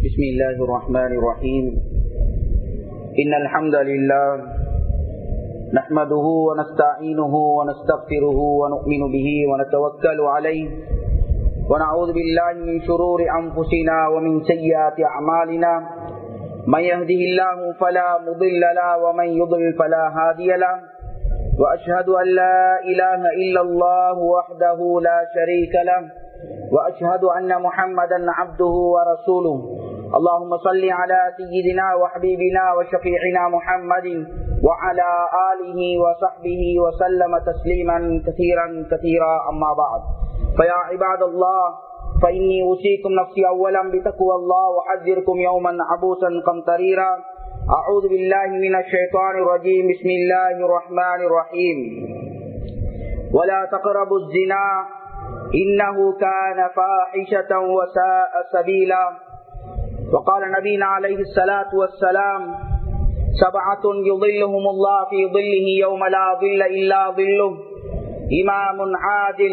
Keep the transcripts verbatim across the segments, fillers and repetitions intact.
بسم الله الرحمن الرحيم إن الحمد لله نحمده ونستعينه ونستغفره ونؤمن به ونتوكل عليه ونعوذ بالله من شرور أنفسنا ومن سيئات أعمالنا من يهده الله فلا مضل له ومن يضلل فلا هادي له وأشهد أن لا إله إلا الله وحده لا شريك له وأشهد أن محمدا عبده ورسوله اللهم صل على سيدنا وحبيبنا وشفيعنا محمد وعلى آله وصحبه وسلم تسليما كثيرا كثيرا أما بعد فيا عباد الله فإني أوصيكم نفسي أولا بتقوى الله وأحذركم يوما عبوسا قمطريرا أعوذ بالله من الشيطان الرجيم بسم الله الرحمن الرحيم ولا تقربوا الزنا إنه كان فاحشة وساء سبيلا وقال نبينا عليه الصلاة والسلام سبعة يظلهم الله في ظله يوم لا ظل إلا ظله إمام عادل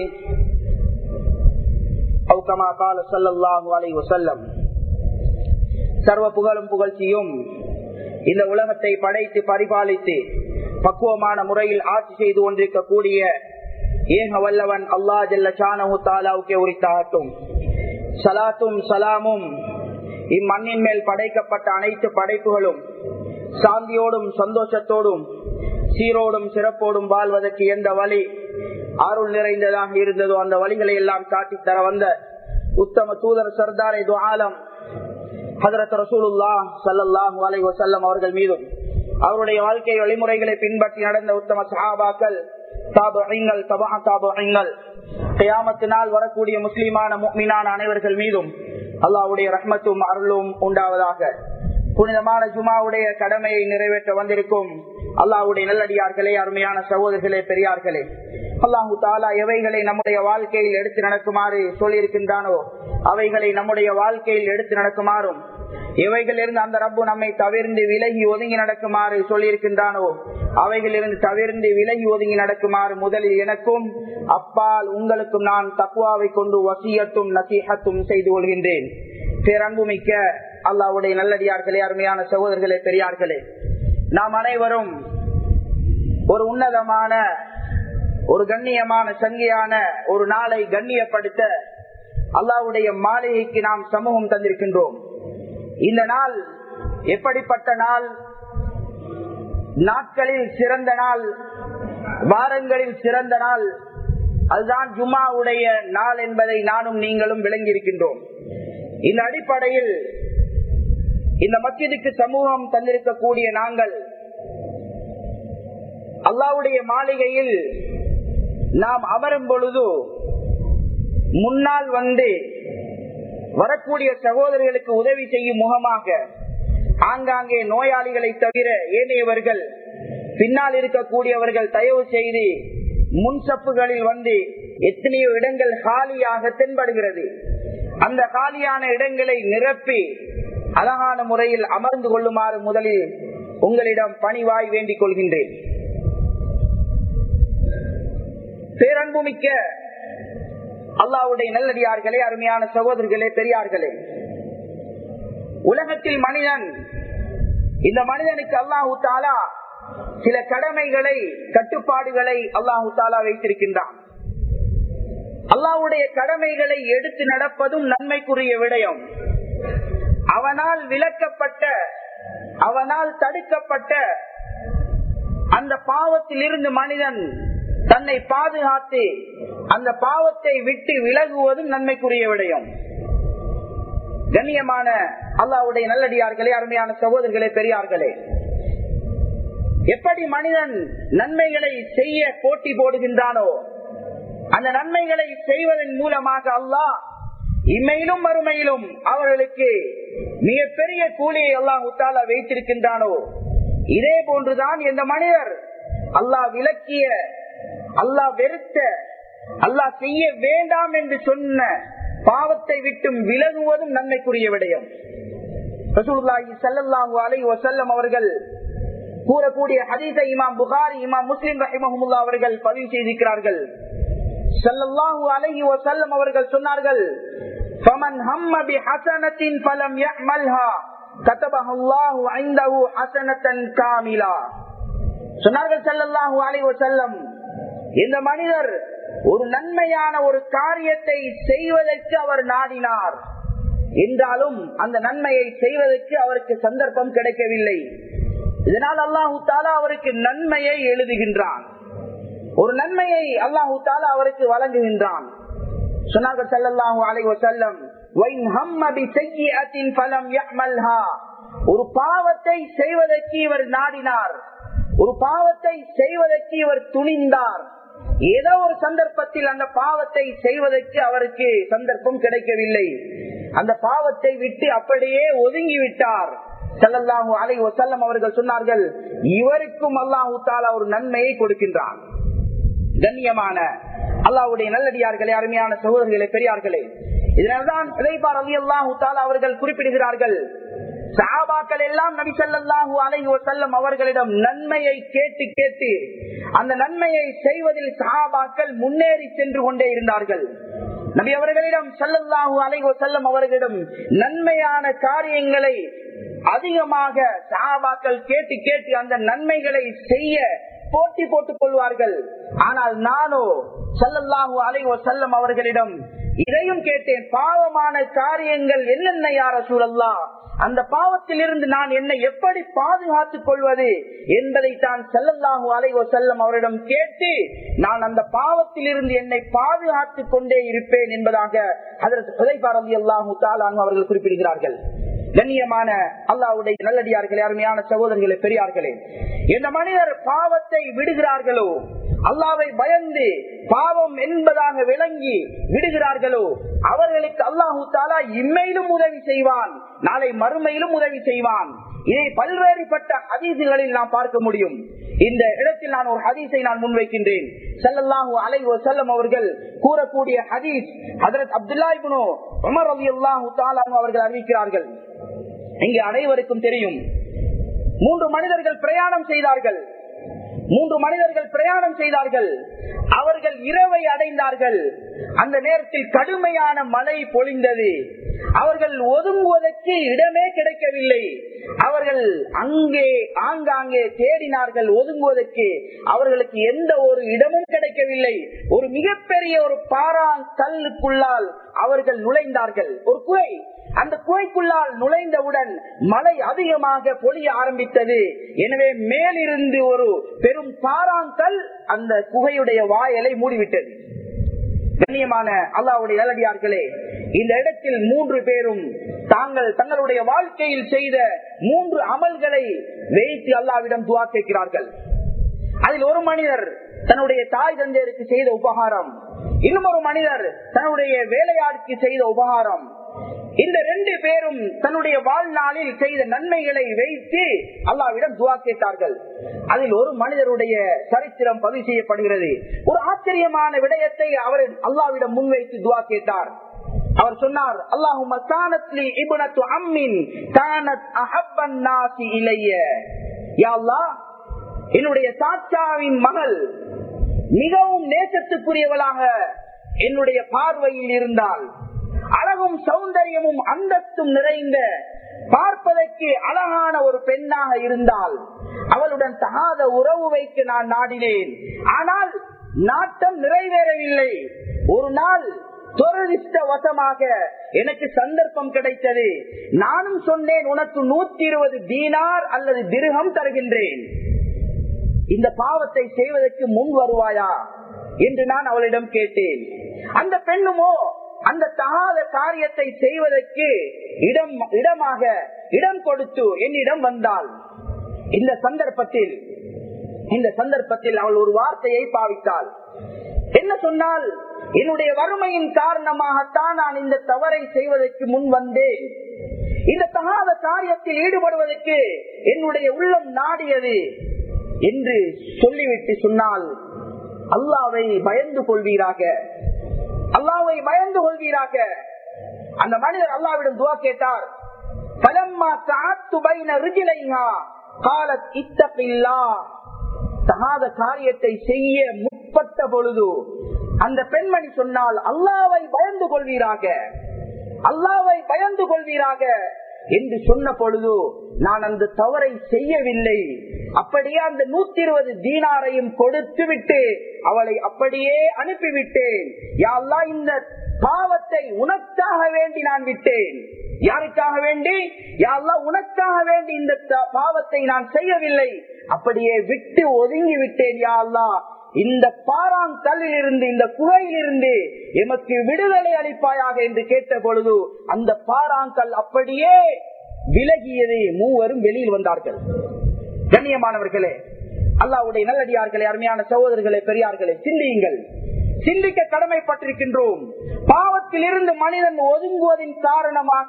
أو كما قال صلى الله عليه وسلم சர்வ புகழும் புகழ்ச்சியும் இந்த உலகத்தை படைத்து பரிபாலித்து பக்குவமான முறையில் ஆட்சி செய்து கொண்டிருக்கக்கூடிய ஏக வல்லவன் அல்லாஹ் ஜல்ல ஷானஹு தஆலாவுக்கே உரித்தாகட்டும். ஸலாத்தும் ஸலாமும் இம்மண்ணின் மேல் படைக்கப்பட்ட அனைத்து படைப்புகளும் சாந்தியோடும் சந்தோஷத்தோடும் சீரோடும் சிறப்போடும் வாழ்வதற்கு எந்த வழி அருள் நிறைந்ததாக இருந்ததோ அந்த வழிகளை எல்லாம் காட்டி தர வந்த உத்தம தூதர் சர்தார் து ஆலம் ஹஜ்ரத் ரசூலுல்லாஹ் ஸல்லல்லாஹு அலைஹி வஸல்லம் அவர்கள் மீதும் அவருடைய வாழ்க்கை வழிமுறைகளை பின்பற்றி நடந்த உத்தம சஹாபாக்கள் தாபிஈன்கள் தபா தாபிஈன்கள் கியாமத்தினால் வரக்கூடிய முஸ்லிமான முஃமினான அனைவர்கள் மீதும் அல்லாஹ்வுடைய ரஹ்மத்தும் அருளும் உண்டாவதாக. புனிதமான ஜுமாவுடைய கடமையை நிறைவேற்ற வந்திருக்கும் அல்லாஹ்வுடைய நல்லடியார்களே, அருமையான சகோதரர்களே, பெரியார்களே, அல்லாஹு தஆலா எவைகளை நம்முடைய வாழ்க்கையில் எடுத்து நடக்குமாறு சொல்லியிருக்கின்றானோ அவைகளை நம்முடைய வாழ்க்கையில் எடுத்து நடக்குமாறும் எவைகளிலிருந்து அந்த ரப்பு நம்மை தவிர்ந்து விலகி ஒதுங்கி நடக்குமாறு சொல்லியிருக்கின்றானோ அவைகளிலிருந்து தவிர்ந்து விலகி ஒதுங்கி நடக்குமாறு முதலில் எனக்கும் அப்பால் உங்களுக்கும் நான் தக்வாவை கொண்டு வசியத்தும் நசீஹத்தும் செய்து கொள்கின்றேன். பேரன்புமிக்க அல்லாஹ்வுடைய நல்லடியார்களே, அருமையான சகோதரர்களே, பெரியார்களே, நாம் அனைவரும் ஒரு உன்னதமான ஒரு கண்ணியமான சங்கையான ஒரு நாளை கண்ணியப்படுத்த அல்லாஹ்வுடைய மாளிகைக்கு நாம் சமூகம் தந்திருக்கின்றோம். இந்த நாள் எப்படிப்பட்ட நாள்? நாட்களில் சிறந்த நாள், வாரங்களில் சிறந்த நாள், அதுதான் ஜும்ஆவுடைய நாள் என்பதை நானும் நீங்களும் விளங்கி இருக்கின்றோம். இந்த அடிப்படையில் இந்த மஸ்ஜிதுக்கு சமூகம் தந்திருக்கக்கூடிய நாங்கள் அல்லாஹ்வுடைய மாளிகையில் நாம் அமரும் பொழுது முன்னால் வந்து வரக்கூடிய சகோதரர்களுக்கு உதவி செய்யும் முகமாக ஆங்காங்கே நோயாளிகளை தவிர ஏனையவர்கள் பின்னால் இருக்கக்கூடியவர்கள் தயவு செய்து முன்சப்புகளில் வந்து எத்தனையோ இடங்கள் காலியாக தென்படுகிறது. அந்த காலியான இடங்களை நிரப்பி அழகான முறையில் அமர்ந்து கொள்ளுமாறு முதலில் உங்களிடம் பணிவாய் வேண்டிக் கொள்கின்றேன். பேரன்புமிக்க அல்லாஹ்வுடைய நல்லடியார்களே, அருமையான சகோதரர்களே, பெரியார்களே, உலகத்தில் மனிதன் இந்த மனிதனுக்கு அல்லாஹு தஆலா சில கடமைகளை கட்டுப்பாடுகளை அல்லாஹு தஆலா வைத்திருக்கின்றான். அல்லாஹ்வுடைய கடமைகளை எடுத்து நடப்பதும் நன்மைக்குரிய விடயம். அவனால் விலக்கப்பட்ட அவனால் தடுக்கப்பட்ட அந்த பாவத்தில் இருந்து மனிதன் தன்னை பாதுகாத்து அந்த பாவத்தை விட்டு விலகுவதும் நன்மைக்குரிய விடயம். கண்ணியமான அல்லாஹ்வுடைய நல்லடியார்களே, அருமையான சகோதரர்களே, பெரியார்களே, எப்படி மனிதன் நன்மைகளை செய்ய போட்டி போடுகின்றானோ அந்த நன்மைகளை செய்வதன் மூலமாக அல்லாஹ் இம்மையிலும் மறுமையிலும் அவர்களுக்கு மிகப்பெரிய கூலியை அல்லாஹ் தஆலா வைத்திருக்கின்றானோ இதே போன்றுதான் இந்த மனிதர் அல்லாஹ் விலக்கிய, அல்லாஹ் வெறுத்த, அல்லாஹ் செய்ய வேண்டாம் என்று சொன்ன பாவத்தை விட்டும் விலகுவதும் நன்மைக்குரிய விடயம். ரசூலுல்லாஹி ஸல்லல்லாஹு அலைஹி வஸல்லம் அவர்கள் கூறக்கூடிய ஹதீஸை இமாம் புகாரி, இமாம் முஸ்லிம் ரஹிமஹுல்லாஹ் அவர்கள் பதிவு செய்திருக்கிறார்கள். ஸல்லல்லாஹு அலைஹி வஸல்லம் அவர்கள் சொன்னார்கள், ஃபமன் ஹம்ம பிஹஸனத்தின் ஃபலம் யஅமல்ஹா கதபஹல்லாஹு இன்தஹு ஹஸனத்தன் காமிலா. சொன்னார்கள் ஸல்லல்லாஹு அலைஹி வஸல்லம், இந்த மனிதர் ஒரு நன்மையான ஒரு காரியத்தை செய்வதற்கு அவர் நாடினார் என்றாலும் அந்த நன்மையை செய்வதற்கு அவருக்கு சந்தர்ப்பம் கிடைக்கவில்லை. இதனால் அல்லாஹு தஆலா அவருக்கு நன்மையை எழுதுகின்றான், ஒரு நன்மையை அல்லாஹு தஆலா அவருக்கு வழங்குகின்றான். சொன்னார்கள் ஸல்லல்லாஹு அலைஹி வஸல்லம், வைன் ஹம்ம பிஸய்யிஅத்தின் ஃபலம் யஅமல்ஹா, ஒரு பாவத்தை செய்வதற்கு இவர் நாடினார், ஒரு பாவத்தை செய்வதற்கு இவர் துணிந்தார், ஏதோ ஒரு சந்தர்ப்பத்தில் அந்த பாவத்தை செய்வதற்கு அவருக்கு சந்தர்ப்பம் கிடைக்கவில்லை, அந்த பாவத்தை விட்டு அப்படியே ஒதுங்கி விட்டார். ஸல்லல்லாஹு அலைஹி வஸல்லம் அவர்கள் சொன்னார்கள், இவருக்கும் அல்லாஹ் தஆலா ஒரு நன்மையை கொடுக்கின்றான். கண்ணியமான அல்லாஹ்வுடைய நல்லடியார்களே, அருமையான சகோதரர்களே, பெரியார்களே, இதனால்தான் ஹுதைபா ரலியல்லாஹு தஆலா அவர்கள் குறிப்பிடுகிறார்கள், சஹாபாக்கள் எல்லாம் நபி ஸல்லல்லாஹு அலைஹி வஸல்லம் அவர்களிடம் நன்மையை கேட்டு கேட்டு அந்த நன்மையை செய்வதில் சஹாபாக்கள் முன்னேறி சென்று கொண்டே இருந்தார்கள். நபி அவர்களிடம் ஸல்லல்லாஹு அலைஹி வஸல்லம் அவர்களிடம் நன்மையான காரியங்களை அதிகமாக சஹாபாக்கள் கேட்டு கேட்டு அந்த நன்மைகளை செய்ய போட்டி போட்டுக் கொள்வார்கள். ஆனால் நானோ ஸல்லல்லாஹு அலைஹி வஸல்லம் அவர்களிடம் இதையும் கேட்டேன், பாவமான காரியங்கள் என்னென்ன யா ரசூலல்லாஹ், அந்த பாவத்தில் இருந்து நான் என்னை எப்படி பாதுகாத்துக் கொள்வது என்பதை தான் ஸல்லல்லாஹு அலைஹி வஸல்லம் அவரிடம் கேட்டு நான் அந்த பாவத்தில் இருந்து என்னை பாதுகாத்துக் கொண்டே இருப்பேன் என்பதாக ஹஜ்ரத் ஹுதைபா ரலியல்லாஹு தஆலா அன்ஹு அவர்கள் குறிப்பிடுகிறார்கள். கண்ணியமான அல்லாஹ்வுடைய நல்லடியார்களே, அருமையான சகோதரர்களே, பெரியார்களே, இந்த மனிதர் பாவத்தை விடுகிறார்களோ, அல்லாஹ்வை பயந்து பாவம் என்பதாக விளங்கி விடுகிறார்களோ, அவர்களுக்கு அல்லாஹு தஆலா இம்மையிலும் உதவி செய்வான், நாளை மறுமையிலும் உதவி செய்வான். இதை பல்வேறுபட்ட ஹதீஸ்களில் நாம் பார்க்க முடியும். இந்த இடத்தில் நான் ஒரு ஹதீஸை நான் முன்வைக்கின்றேன். ஸல்லல்லாஹு அலைஹி வஸல்லம் அவர்கள் கூறக்கூடிய ஹதீஸ் ஹஜ்ரத் அப்துல்லாஹ் இப்னு உமர் ரலியல்லாஹு தஆலா அவர்கள் அறிவிக்கிறார்கள். இங்கே அனைவருக்கும் தெரியும், மூன்று மனிதர்கள் பிரயாணம் செய்தார்கள். மூன்று மனிதர்கள் பிரயாணம் செய்தார்கள். அவர்கள் இரவை அடைந்தார்கள். அந்த நேரத்தில் கடுமையான மழை பொழிந்தது. அவர்கள் ஒதுங்குவதற்கு இடமே கிடைக்கவில்லை. அவர்கள் அங்கே ஆங்காங்கே தேடினார்கள் ஒதுங்குவதற்கு. அவர்களுக்கு எந்த ஒரு இடமும் கிடைக்கவில்லை. ஒரு மிகப்பெரிய ஒரு பாறாங்கல்லுக்குள்ளால் அவர்கள் நுழைந்தார்கள். ஒரு குகை. அந்த குகைக்குள்ளால் நுழைந்தவுடன் மழை அதிகமாக பொழிய ஆரம்பித்தது. எனவே மேலிருந்து ஒரு பெரும் பாறாங்கல் அந்த குகையுடைய வாயலை மூடிவிட்டது. கண்ணியமான அல்லாஹ்வுடைய நல்லடியார்களே, இந்த இடத்தில் மூன்று பேரும் தாங்கள் தங்களுடைய வாழ்க்கையில் செய்த மூன்று அமல்களை வைத்து அல்லாஹ்விடம் துஆ கேட்கிறார்கள். அதில் ஒரு மனிதர் தன்னுடைய தாய் தந்தையருக்கு செய்த உபகாரம், இன்னும் ஒரு மனிதர் தன்னுடைய வேலையாட்சிக்கு செய்த உபகாரம். இந்த ரெண்டு பேரும் தன்னுடைய வாழ்நாளில் செய்த நன்மைகளை வைத்து அல்லாஹ்விடம் துஆ கேட்டார்கள். அதில் ஒரு மனிதருடைய சரித்திரம் பதிவு செய்யப்படுகிறது. ஒரு ஆச்சரியமான விடயத்தை அவர் அல்லாஹ்விடம் முன்வைத்து துஆ கேட்டார். அவர் சொன்னார், அல்லாஹும்ம கானத் லி இப்னத்து அம்மின் கானத் அஹப்பன் நாஸி இலைய. யா அல்லாஹ், என்னுடைய சாச்சாவின் மகள் மிகவும் நேசத்துக்குரியவளாக என்னுடைய பார்வையில் இருந்தால், அழகும் சௌந்தரியமும் அந்தஸ்தும் நிறைந்த பார்ப்பதற்கு அழகான ஒரு பெண்ணாக இருந்தால், அவளுடன் தகாத உறவு வைக்க நான் நாடினேன். ஆனால் நாட்டம் நிறைவேறவில்லை. ஒரு நாள் துரதிர்ஷ்டவசமாக எனக்கு சந்தர்ப்பம் கிடைத்தது. நானும் சொன்னேன், உனக்கு நூத்தி இருபது தீனார் அல்லது திர்ஹம் தருகின்றேன், இந்த பாவத்தை செய்வதற்கு முன் வருவாயா என்று நான் அவளிடம் கேட்டேன். அந்த பெண்ணுமோ அந்த தகாத காரியத்தை செய்வதற்கு இடம் இடமாக இடம் கொடுத்து என்னிடம் வந்தாள். இந்த சந்தர்ப்பத்தில் இந்த சந்தர்ப்பத்தில் அவள் ஒரு வார்த்தையை பாவித்தாள். என்ன சொன்னால், என்னுடைய வறுமையின் காரணமாகத்தான் நான் இந்த தவறை செய்வதற்கு முன் வந்தேன். இந்த தகாத காரியத்தில் ஈடுபடுவதற்கு என்னுடைய உள்ளம் நாடியது என்று சொல்லிவிட்டு சொன்னால், அல்லாஹ்வை பயந்து கொள்வீராக, அல்லாஹ்வை பயந்து கொள்வீராக. அந்த மனிதர் அல்லாஹ்விடம் துஆ கேட்டார். ஃபலம்மா தஅத்து பைன ரிஜ்லைஹா قالت اتق الله. தகாத காரியத்தை செய்ய முற்பட்ட பொழுது அந்த பெண்மணி சொன்னால், அல்லாஹ்வை பயந்து கொள்வீராக. அல்லாஹ்வை பயந்து கொள்வீராக என்று சொன்ன பொழுது நான் அந்த தவறை செய்யவில்லை, அப்படியே அந்த நூத்தி இருபது தீனாரையும் கொடுத்து விட்டு அவளை அப்படியே அனுப்பிவிட்டேன். யா அல்லாஹ், இந்த பாவத்தை உனக்காக வேண்டி நான் விட்டேன். யாருக்காக வேண்டி? யா அல்லாஹ், உனக்காக வேண்டி இந்த பாவத்தை நான் செய்யவில்லை, அப்படியே விட்டு ஒதுங்கி விட்டேன். யா அல்லாஹ், இந்த பாறாங்கல்லில் இருந்து, இந்த குகையில் இருந்து எமக்கு விடுதலை அளிப்பாயாக என்று கேட்ட பொழுது அந்த பாறாங்கல் அப்படியே விலகியது. மூவரும் வெளியில் வந்தார்கள். கண்ணியமானவர்களே, அல்லாஹ்வுடைய நல்லடியார்களே, அருமையான சகோதரர்களே, பெரியார்களே, சிந்தியுங்கள். சிந்திக்க கடமைப்பட்டிருக்கின்றோம். பாவத்தில் இருந்து மனிதன் ஒதுங்குவதின் காரணமாக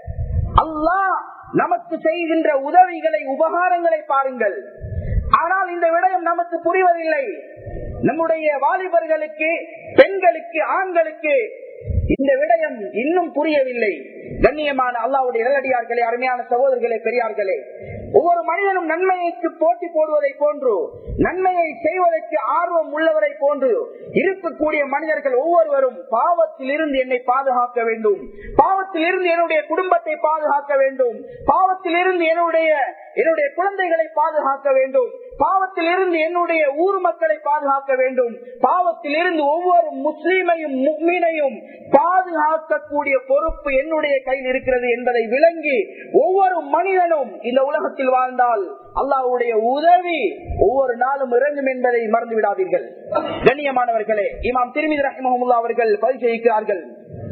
அல்லாஹ் நமக்கு செய்கின்ற உதவிகளை, உபகாரங்களை பாருங்கள். ஆனால் இந்த விடயம் நமக்கு புரிவதில்லை. நம்முடைய வாலிபர்களுக்கு, பெண்களுக்கு, ஆண்களுக்கு இந்த விடயம் இன்னும் புரியவில்லை. கண்ணியமான அல்லாஹ்வுடைய நல்லடியார்களே, அருமையான சகோதரர்களே, பெரியார்களே, ஒவ்வொரு மனிதனும் நன்மைக்கு போட்டி போடுவதை போன்று, நன்மையை செய்வதற்கு ஆர்வம் உள்ளவரை போன்று இருக்கக்கூடிய மனிதர்கள் ஒவ்வொருவரும் பாவத்தில் இருந்து என்னை பாதுகாக்க வேண்டும், பாவத்தில் இருந்து என்னுடைய குடும்பத்தை பாதுகாக்க வேண்டும், பாவத்தில் இருந்து என்னுடைய என்னுடைய குழந்தைகளை பாதுகாக்க வேண்டும், பாவத்தில் இருந்து என்னுடைய ஊர் மக்களை பாதுகாக்க வேண்டும், பாவத்தில் இருந்து ஒவ்வொரு முஸ்லீமையும் முஃமினையும் பாதுகாக்கக்கூடிய பொறுப்பு என்னுடைய கையில் இருக்கிறது என்பதை விளங்கி ஒவ்வொரு மனிதனும் இந்த உலகத்தில் வாழ்ந்தால் அல்லாஹ்வுடைய உதவி ஒவ்வொரு நாளும் இறங்கும் என்பதை மறந்து விடாதீர்கள். கண்ணியமானவர்களே, இமாம் திர்மிதி ரஹிமஹுல்லாஹ் அவர்கள் பதிவு செய்கிறார்கள்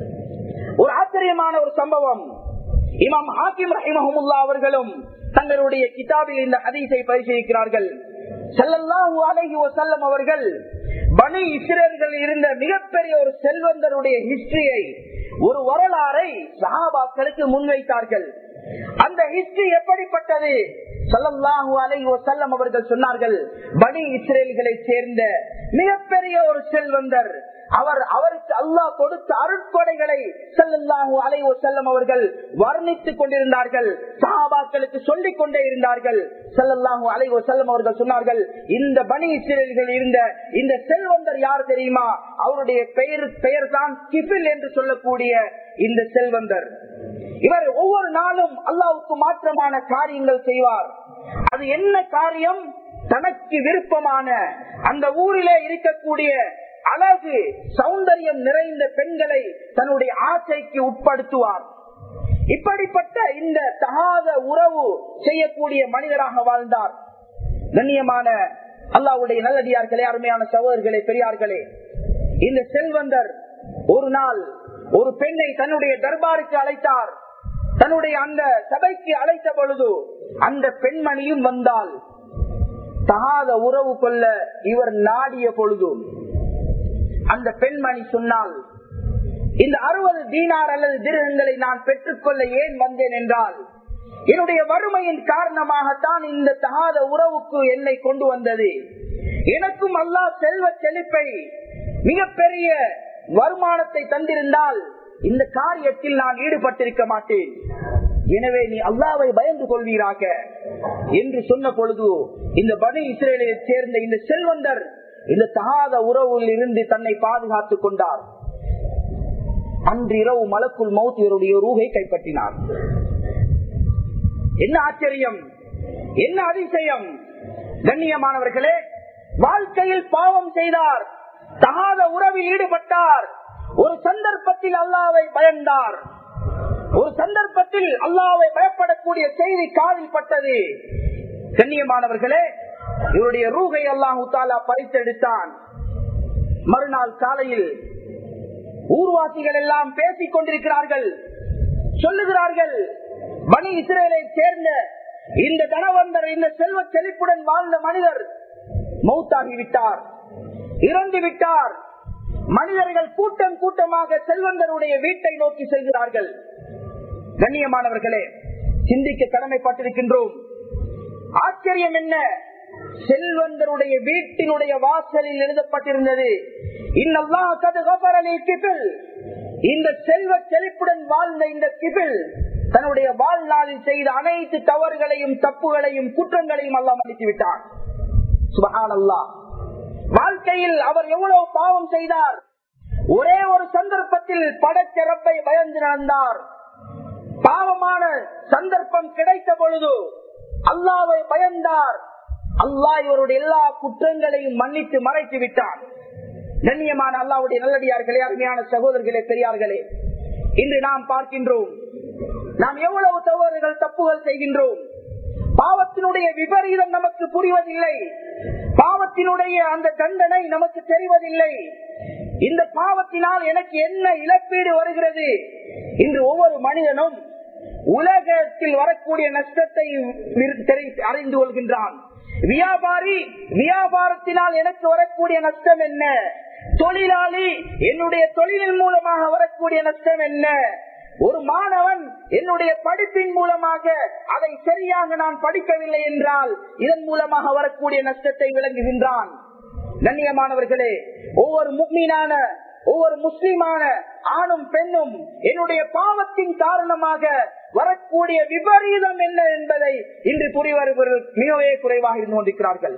ஒரு ஆச்சரியமான ஒரு சம்பவம். இமாம் ஹாக்கிம் ரஹிமஹுல்லாஹ் அவர்களும் தங்களுடைய கிதாபில் இந்த ஹதீஸை பரிசீலிக்கிறார்கள். ஸல்லல்லாஹு அலைஹி வஸல்லம் அவர்கள் பனி இஸ்ரேல்கள் இருந்த மிகப்பெரிய ஒரு செல்வந்தருடைய ஹிஸ்டரியை, ஒரு வரலாறை சஹாபாக்களுக்கு முன்வைத்தார்கள். அந்த ஹிஸ்டரி எப்படிப்பட்டது? ஸல்லல்லாஹு அலைஹி வஸல்லம் அவர்கள் சொன்னார்கள், பனி இஸ்ரேல்களை சேர்ந்த மிகப்பெரிய ஒரு செல்வந்தர், அவர் அவருக்கு அல்லாஹ் கொடுத்த அருட்கொடைகளை ஸல்லல்லாஹு அலைஹி வஸல்லம் அவர்கள் வர்ணித்துக் கொண்டிருந்தார்கள், சஹாபாக்களுக்கு சொல்லிக் கொண்டே இருந்தார்கள். ஸல்லல்லாஹு அலைஹி வஸல்லம் அவர்கள் சொன்னார்கள், இந்த பனி இஸ்ரேல்கள் இருந்த இந்த செல்வந்தர் யார் தெரியுமா? அவருடைய பெயர் பெயர் தான் கிபில் என்று சொல்லக்கூடிய இந்த செல்வந்தர். இவர் ஒவ்வொரு நாளும் அல்லாஹ்வுக்கு மாற்றமான காரியங்கள் செய்வார். அது என்ன காரியம்? தனக்கு விருப்பமான அந்த ஊரிலே இருக்கக்கூடிய அழகு, சௌந்தரியம் நிறைந்த பெண்களை தன்னுடைய ஆசைக்கு உட்படுத்துவார். இப்படிப்பட்ட இந்த தகாத உறவு செய்யக்கூடிய மனிதராக வாழ்ந்தார். கண்ணியமான அல்லாஹ்வுடைய நல்லடியார்களே, அருமையான சகோதரர்களே, பெரியார்களே, இந்த செல்வந்தர் ஒரு நாள் ஒரு பெண்ணை தன்னுடைய தர்பாருக்கு அழைத்தார். தன்னுடைய அந்த சபைக்கு அழைத்த பொழுது அந்த பெண்மணியும் வந்தால் தகாத உறவு கொள்ள இவர் நாடிய பொழுது அந்த பெண்மணி சொன்னால், இந்த அறுபது தீனார் அல்லது திர்ஹங்களை நான் பெற்றுக்கொள்ள ஏன் வந்தேன் என்றால், என்னுடைய வறுமையின் காரணமாகத்தான் இந்த தகாத உறவுக்கு என்னை கொண்டு வந்தது. எனக்கும் அல்லாஹ் செல்வ செழிப்பை, மிகப்பெரிய வருமானத்தை தந்திருந்தால் இந்த காரியத்தில் நான் ஈடுபட்டிருக்க மாட்டேன். எனவே நீ அல்லாஹ்வை பயந்து கொள்வீராக என்று சொன்ன பொழுது இந்த பனி இஸ்ரேலை சேர்ந்த இந்த செல்வந்தர் இந்த தகாத உறவில் இருந்து தன்னை பாதுகாத்துக் கொண்டார். அன்று இரவு மலக்குல் மௌத் இவருடைய ரூஹை கைப்பற்றினார். என்ன ஆச்சரியம், என்ன அதிசயம்! கண்ணியமானவர்களே, வாழ்க்கையில் பாவம் செய்தார், தகாத உறவில் ஈடுபட்டார், ஒரு சந்தர்ப்பத்தில் அல்லாஹ்வை பயந்தார், ஒரு சந்தர்ப்பத்தில் அல்லாஹ்வை பயப்படக்கூடிய செய்தி காதில் பட்டது. கண்ணியமானவர்களே, இவருடைய ரூஹை அல்லாஹு தஆலா பறித்தெடுத்தான். மறுநாள் காலையில் ஊர்வாசிகள் எல்லாம் பேசிக் கொண்டிருக்கிறார்கள், சொல்லுகிறார்கள், பனி இஸ்ரேலை சேர்ந்த இந்த தனவந்தர், இந்த செல்வ செழிப்புடன் வாழ்ந்த மனிதர் மௌத்தாகிவிட்டார், இறந்து விட்டார். மனிதர்கள் கூட்டம் கூட்டமாக செல்வந்தருடைய வீட்டை நோக்கி செல்கிறார்கள். கண்ணியமானவர்களே, சிந்திக்க கடமைப்பட்டிருக்கின்றோம். ஆச்சரியம் என்ன? செல்வந்தருடைய வீட்டினுடைய வாசலில் எழுதப்பட்டிருந்தது, இன்னல்லாஹ் கத் கஃபர லில் கிபில். இந்த செல்வ செழிப்புடன் வாழ்ந்த இந்த கிபில் தன்னுடைய வாழ்நாளில் செய்த அனைத்து தவறுகளையும், தப்புகளையும், குற்றங்களையும் அல்லாஹ் மன்னித்து விட்டார். சுப்ஹானல்லாஹ். வாழ்க்கையில் அவர் எவ்வளவு பாவம் செய்தார், ஒரே ஒரு சந்தர்ப்பத்தில் படைச்ச ரப்பை பயந்து நடந்தார். பாவமான சந்தர்ப்பம் கிடைத்த பொழுது அல்லாஹ்வை பயந்தார். அல்லாஹ் இவருடைய எல்லா குற்றங்களையும் மன்னித்து மறைத்து விட்டான். கண்ணியமான அல்லாஹ்வுடைய நல்லடியார்களே, அருமையான சகோதரர்களே, பெரியார்களே, இன்று நாம் பார்க்கின்றோம் நாம் எவ்வளவு தவறுகள் தப்புகள் செய்கின்றோம். பாவத்தினுடைய விபரீதம் நமக்கு புரிவதில்லை. பாவத்தினுடைய அந்த தண்டனை நமக்கு தெரிவதில்லை. இந்த பாவத்தினால் எனக்கு என்ன இழப்பீடு வருகிறது? இன்று ஒவ்வொரு மனிதனும் உலகத்தில் வரக்கூடிய நஷ்டத்தை அறிந்து கொள்கின்றான். வியாபாரி வியாபாரத்தினால் எனக்கு வரக்கூடிய நஷ்டம் என்ன? தொழிலாளி என்னுடைய தொழிலின் மூலமாக வரக்கூடிய நஷ்டம் என்ன? ஒரு மாணவன் என்னுடைய படிப்பின் மூலமாக அதை சரியாக நான் படிக்கவில்லை என்றால் இதன் மூலமாக வரக்கூடிய நஷ்டத்தை விளங்குகின்றான். கண்ணியமானவர்களே, ஒவ்வொரு முஃமினான ஒவ்வொரு முஸ்லிமான ஆணும் பெண்ணும் என்னுடைய பாவத்தின் காரணமாக வரக்கூடிய விபரீதம் என்ன என்பதை இன்று புரிவர்கள் மிகவே குறைவாக இருந்து கொண்டிருக்கிறார்கள்.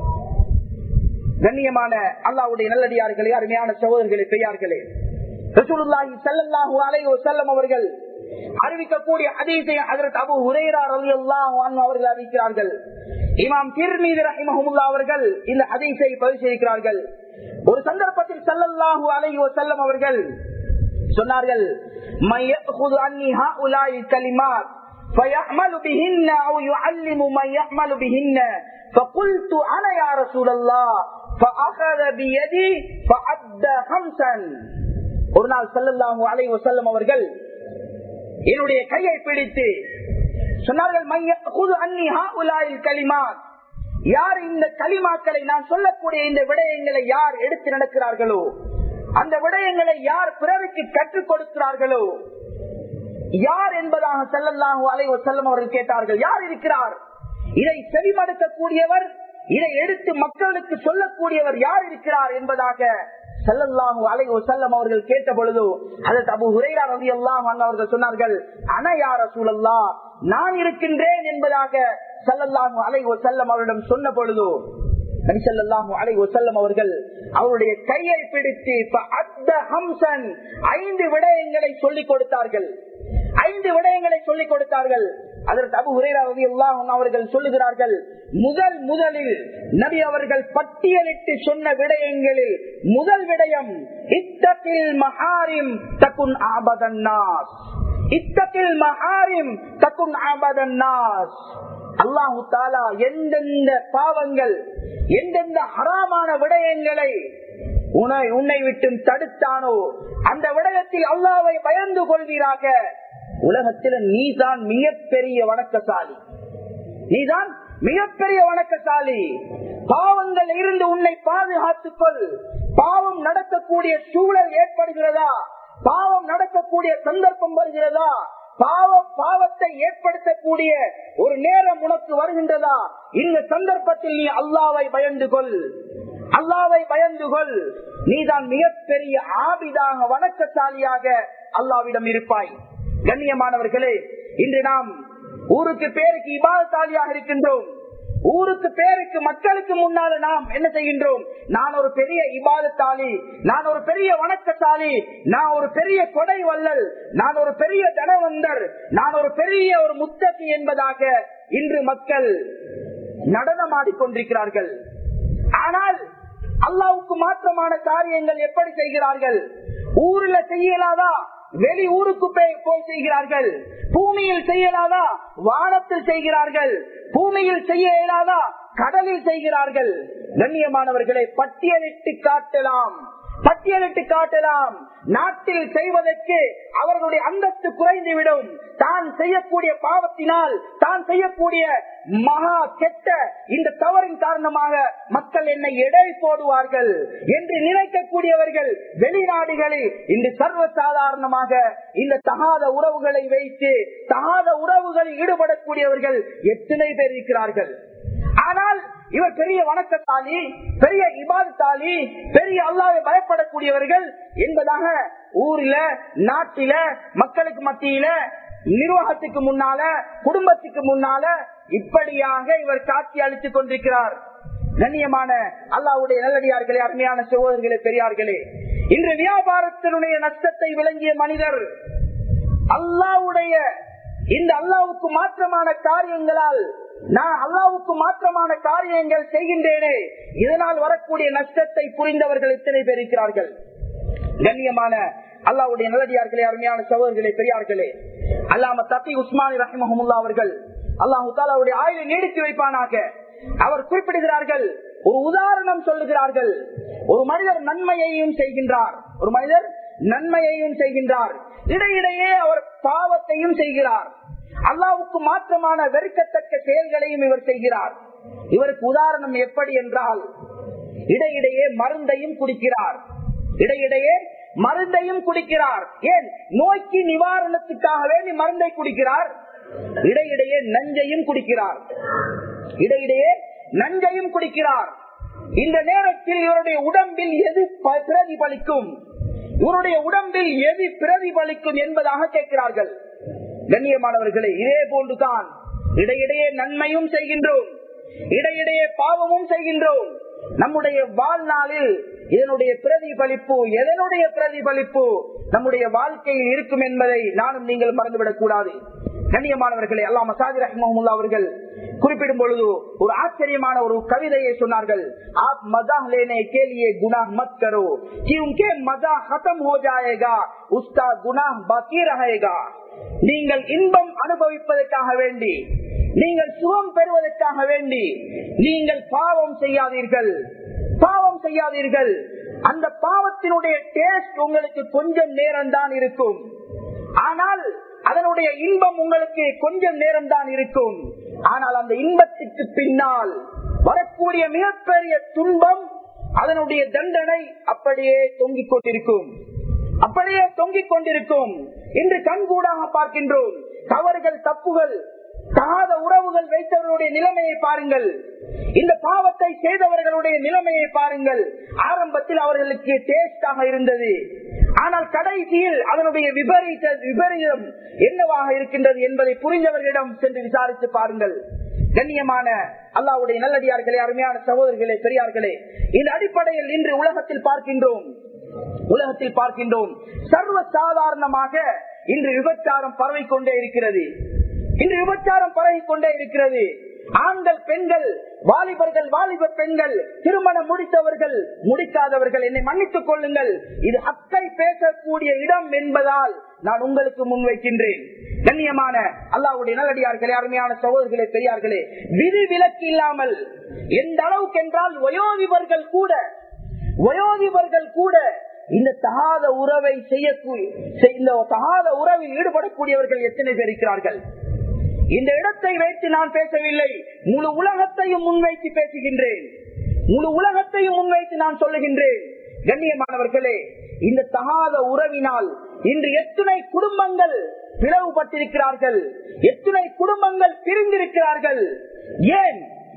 கண்ணியமான அல்லாஹ்வுடைய நல்லடியார்களே, அருமையான சகோதரர்களே, பெரியார்களே, ரசூலுல்லாஹி ஸல்லல்லாஹு அலைஹி வஸல்லம் அவர்கள் அறிவிக்கக்கூடிய ஹதீஸை ஹஜ்ரத் அபூ ஹுரைரா ரலியல்லாஹு அன்ஹு அவர்கள் அறிவிக்கிறார்கள். இமாம் திர்மிதி ரஹிமஹுல்லாஹ் அவர்கள் இந்த ஹதீஸை பதிவு செய்கிறார்கள். ஒரு சந்தர்ப்பத்தில் ஸல்லல்லாஹு அலைஹி வஸல்லம் அவர்கள் சொன்னார்கள், மயഖுது அன்னி ஹாஉலாஇ கலிமாத் ஃபயஅமலு பிஹின்ன அவ் யுஅல்லிமு மன் யஅமலு பிஹின்ன ஃபகுல்து அன யா ரசூலல்லாஹ் ஃபஅഖத பியதி ஃபஅத்த ஹம்ஸன். ஒரு நாள் ஸல்லல்லாஹு அலைஹி வஸல்லம் அவர்கள் என்னுடைய கையை பிடித்து சொன்னார்கள், மயഖுது அன்னி ஹாஉலாஇ கலிமாத், யார் இந்த கலிமாக்களை நான் சொல்லக்கூடிய இந்த விடயங்களை யார் எடுத்து நடக்கிறார்களோ, அந்த விடயங்களை யார் பிறருக்கு கற்றுக் கொடுக்கிறார்களோ, யார் என்பதாக ஸல்லல்லாஹு அலைஹி வஸல்லம் அவர்கள் கேட்டார்கள். யார் இருக்கிறார்? இதை செவிமடுக்கக்கூடியவர், இதை எடுத்து மக்களுக்கு சொல்லக்கூடியவர் யார் இருக்கிறார் என்பதாக ஸல்லல்லாஹு அலைஹி வஸல்லம் அவர்கள் கேட்ட பொழுது ஹஜ்ரத் அபூ ஹுரைரா ரலியல்லாஹு அன்ஹு அவர்கள் சொன்னார்கள், அன யா ரசூலல்லாஹ், நான் இருக்கின்றேன் என்பதாக ஸல்லல்லாஹு அலைஹி வஸல்லம் அவரிடம் சொன்ன பொழுது நபி ஸல்லல்லாஹு அலைஹி வஸல்லம் அவர்கள் அவருடைய கையை பிடித்து ஃபஅத்த ஹம்ஸன், ஐந்து விடயங்களை சொல்லிக் கொடுத்தார்கள். ஐந்து விடயங்களை சொல்லிக் கொடுத்தார்கள். ஹஜ்ரத் அபூ ஹுரைரா ரலியல்லாஹு அன்ஹு அவர்கள் சொல்லுகிறார்கள், முதல் முதலில் நபி அவர்கள் பட்டியலிட்டு சொன்ன விடயங்களில் முதல் விடயம், இத்தகில் மஹாரிம் தகுன் அபதன் நாஸ். இத்தகில் மஹாரிம் தகுன் அபதன் நாஸ். அல்லாஹு தஆலா எந்தெந்த பாவங்கள், எந்தெந்த ஹராமான விடயங்களை உன்னை உன்னை விட்டு தடுத்தானோ அந்த விடயத்தில் அல்லாஹ்வை பயந்து கொள்வீராக. உலகத்தில் நீதான் மிகப்பெரிய வணக்கசாலி, நீதான் மிகப்பெரிய வணக்கசாலி. பாவங்கள் இருந்து உன்னை பாதுகாத்துக் கொள். பாவம் நடக்கக்கூடிய சூழல் ஏற்படுகிறதா? பாவம் நடக்கக்கூடிய சந்தர்ப்பம் வருகிறதா? பாவ பாவத்தை ஏற்படுத்தக்கூடிய ஒரு நேரம் உனக்கு வருகின்றதா? இந்த சந்தர்ப்பத்தில் நீ அல்லாஹ்வை பயந்து கொள், அல்லாஹ்வை பயந்து கொள். நீதான் மிகப்பெரிய ஆபிதாக வணக்கசாலியாக அல்லாஹ்விடம் இருப்பாய். கண்ணியமானவர்களே, இன்று நாம் ஊருக்கு பேருக்கு இபாதத்தாலியாக இருக்கின்றோம். ஊருக்கு பேருக்கு மக்களுக்கு முன்னால நாம் என்ன செய்கின்றோம்? நான் ஒரு பெரிய இபாதத்தாலி, நான் ஒரு பெரிய வணக்கசாலி, நான் ஒரு பெரிய கொடை வல்லல், நான் ஒரு பெரிய தனவந்தர், நான் ஒரு பெரிய ஒரு முத்தகி என்பதாக இன்று மக்கள் நடனமாடிக்கொண்டிருக்கிறார்கள். ஆனால் அல்லாஹ்வுக்கு மாற்றமான காரியங்கள் எப்படி செய்கிறார்கள்? ஊர்ல செய்யலாதா வெளி ஊருக்கு போய் செய்கிறார்கள். பூமியில் செய்யலாதா வானத்தில் செய்கிறார்கள். பூமியில் செய்ய இயலாதா கடலில் செய்கிறார்கள். கண்ணியமானவர்களை பட்டியலிட்டு காட்டலாம், பட்டியலிட்டு காட்டலாம். நாட்டில் செய்வதற்கு அவர்களுடைய அந்தஸ்து குறைந்துவிடும். தான் செய்யக்கூடிய பாவத்தினால், தான் செய்யக்கூடிய மகா கெட்ட இந்த தவறின் காரணமாக மக்கள் என்னை எடை போடுவார்கள் என்று நினைக்கக்கூடியவர்கள் வெளிநாடுகளில் இன்று சர்வசாதாரணமாக இந்த தகாத உறவுகளை வைத்து தகாத உறவுகளில் ஈடுபடக்கூடியவர்கள் எத்தனை பேர் இருக்கிறார்கள். ஆனால் இவர் பெரிய வணக்கத்தாலி, பெரிய இபாதத்தாலி, பெரிய அல்லாஹ்வை பயப்படக்கூடியவர்கள் என்பதாக ஊரில, நாட்டில, மக்களுக்கு மத்தியில, நிர்வாகத்துக்கு முன்னால, குடும்பத்துக்கு முன்னால இப்படியாக இவர் காட்சி அளித்துக் கொண்டிருக்கிறார். கண்ணியமான அல்லாஹ்வுடைய நல்லடியார்களே, அருமையான சகோதரர்களே, பெரியார்களே, இன்று வியாபாரத்தினுடைய நஷ்டத்தை விளங்கிய மனிதர் அல்லாஹ்வுடைய இந்த அல்லாஹ்வுக்கு மாற்றமான காரியங்களால் நான் அல்லாஹ்வுக்கு மாற்றமான காரியங்கள் செய்கின்றேனே, இதனால் வரக்கூடிய நஷ்டத்தை புரிந்தவர்கள் எத்தனை பேர் இருக்கிறார்கள்? கண்ணியமான அல்லாஹ்வுடைய நல்லடியார்களே, அருமையான சகோதரர்களே, பெரியார்களே, அல்லாம தகி உஸ்மானி ரஹிமஹுல்லாஹ் அவர்கள் அல்லாஹ் தஆலாவுடைய ஆயுளை நீடித்து வைப்பானாக, அவர் குறிப்பிடுகிறார்கள், ஒரு உதாரணம் சொல்லுகிறார்கள். ஒரு மனிதர் நன்மையையும் செய்கின்றார், ஒரு மனிதர் நன்மையையும் செய்கின்றார், இடையிடையே அவர் பாவத்தையும் செய்கிறார், அல்லாஹ்வுக்கு மாற்றமான வெறுக்கத்தக்க செயல்களையும் இவர் செய்கிறார். இவருக்கு உதாரணம் எப்படி என்றால், இடையிடையே மருந்தையும் குடிக்கிறார், இடையிடையே மருந்தையும் குடிக்கிறார். ஏன்? நோய்க்கு நிவாரணத்துக்காக வேண்டி மருந்தை குடிக்கிறார். இடையிடையே நஞ்சையும் குடிக்கிறார், இடையிடையே நஞ்சையும் குடிக்கிறார். இந்த நேரத்தில் இவருடைய உடம்பில் எது பிரதிபலிக்கும், இவருடைய உடம்பில் எது பிரதிபலிக்கும் என்பதாக கேட்கிறார்கள். கண்ணியமானவர்களே, இதே போன்றுதான் இடையிடையே நன்மையும் செய்கின்றோம், இடையிடையே பாவமும் செய்கின்றோம். நம்முடைய வாழ்நாளில் இதனுடைய பிரதிபலிப்பு, எதனுடைய பிரதிபலிப்பு நம்முடைய வாழ்க்கையில் இருக்கும் என்பதை நானும் நீங்கள் மறந்துவிடக் கூடாது. கண்ணியமானவர்களே, அல்லாஹ் மசாஜி ரஹ்மஹுல்லாஹ் அவர்கள் குறிப்பிடும் பொழுது ஒரு ஆச்சரியமான ஒரு கவிதையை சொன்னார்கள். ஆப் மஜாஹ் லேனே கே லியே குனாஹ் மத் கரோ கியுன்கே மஜாஹ் खत्म हो जाएगा उसका गुनाह बाकी रहेगा. நீங்கள் இன்பம் அனுபவிப்பதற்காக வேண்டி, நீங்கள் சுகம் பெறுவதற்காக வேண்டி நீங்கள் பாவம் செய்யாதீர்கள், பாவம் செய்யாதீர்கள். அந்த பாவத்தினுடைய டேஸ்ட் உங்களுக்கு கொஞ்சம் நேரம் தான் இருக்கும், ஆனால் அதனுடைய இன்பம் உங்களுக்கு கொஞ்சம் நேரம் தான் இருக்கும். ஆனால் அந்த இன்பத்திற்கு பின்னால் வரக்கூடிய மிகப்பெரிய துன்பம், அதனுடைய தண்டனை அப்படியே தொங்கிக் கொண்டிருக்கும், அப்படியே தொங்கிக் கொண்டிருக்கும். இன்று கண்கூடாக பார்க்கின்றோம். தவறுகள், தப்புகள், தகாத உறவுகள் வைத்தவர்களுடைய நிலைமையை பாருங்கள், இந்த பாவத்தை செய்தவர்களுடைய நிலைமையை பாருங்கள். ஆரம்பத்தில் அவர்களுக்கு டேஸ்டாக இருந்தது, ஆனால் கடைசியில் அதனுடைய விபரீத விபரீதம் என்னவாக இருக்கின்றது என்பதை புரிந்தவர்களிடம் சென்று விசாரித்து பாருங்கள். கண்ணியமான அல்லாஹ்வுடைய நல்லடியார்களே, அருமையான சகோதரர்களே, பெரியார்களே, இந்த அடிப்படையில் இன்று உலகத்தில் பார்க்கின்றோம், உலகத்தில் பார்க்கின்றோம் சர்வ சாதாரணமாக இன்று விபச்சாரம் பரவிக் கொண்டே இருக்கிறது, இன்று விபச்சாரம் பரவிக் கொண்டே இருக்கிறது. ஆண்கள், பெண்கள், வாலிபர்கள், வாலிப பெண்கள், திருமணம் முடித்தவர்கள், முடிக்காதவர்கள், என்னை மன்னித்துக் கொள்ளுங்கள், இது ஹக்கை பேசக்கூடிய இடம் என்பதால் நான் உங்களுக்கு முன்வைக்கின்றேன். கண்ணியமான அல்லாஹ்வுடைய நல்லடியார்களே, அருமையான சகோதரர்களே, பெரியார்களே, விதி விலக்கு இல்லாமல் எந்த அளவுக்கு என்றால் வயோதிபர்கள் கூட வயோதிபர்கள் கூட இந்த தகாத உறவை செய்யக்கூடிய, இந்த தகாத உறவில் ஈடுபடக்கூடியவர்கள் எத்தனை பேர் இருக்கிறார்கள்? இந்த இடத்தை வைத்து நான் பேசவில்லை, முழு உலகத்தையும் முன்வைத்து பேசுகின்றேன், முழு உலகத்தையும் முன்வைத்து நான் சொல்லுகின்றேன். கண்ணியமானவர்களே, இந்த தகாத உறவினால் இன்று எத்தனை குடும்பங்கள் பிளவுபட்டிருக்கிறார்கள், எத்தனை குடும்பங்கள் பிரிந்திருக்கிறார்கள். ஏன்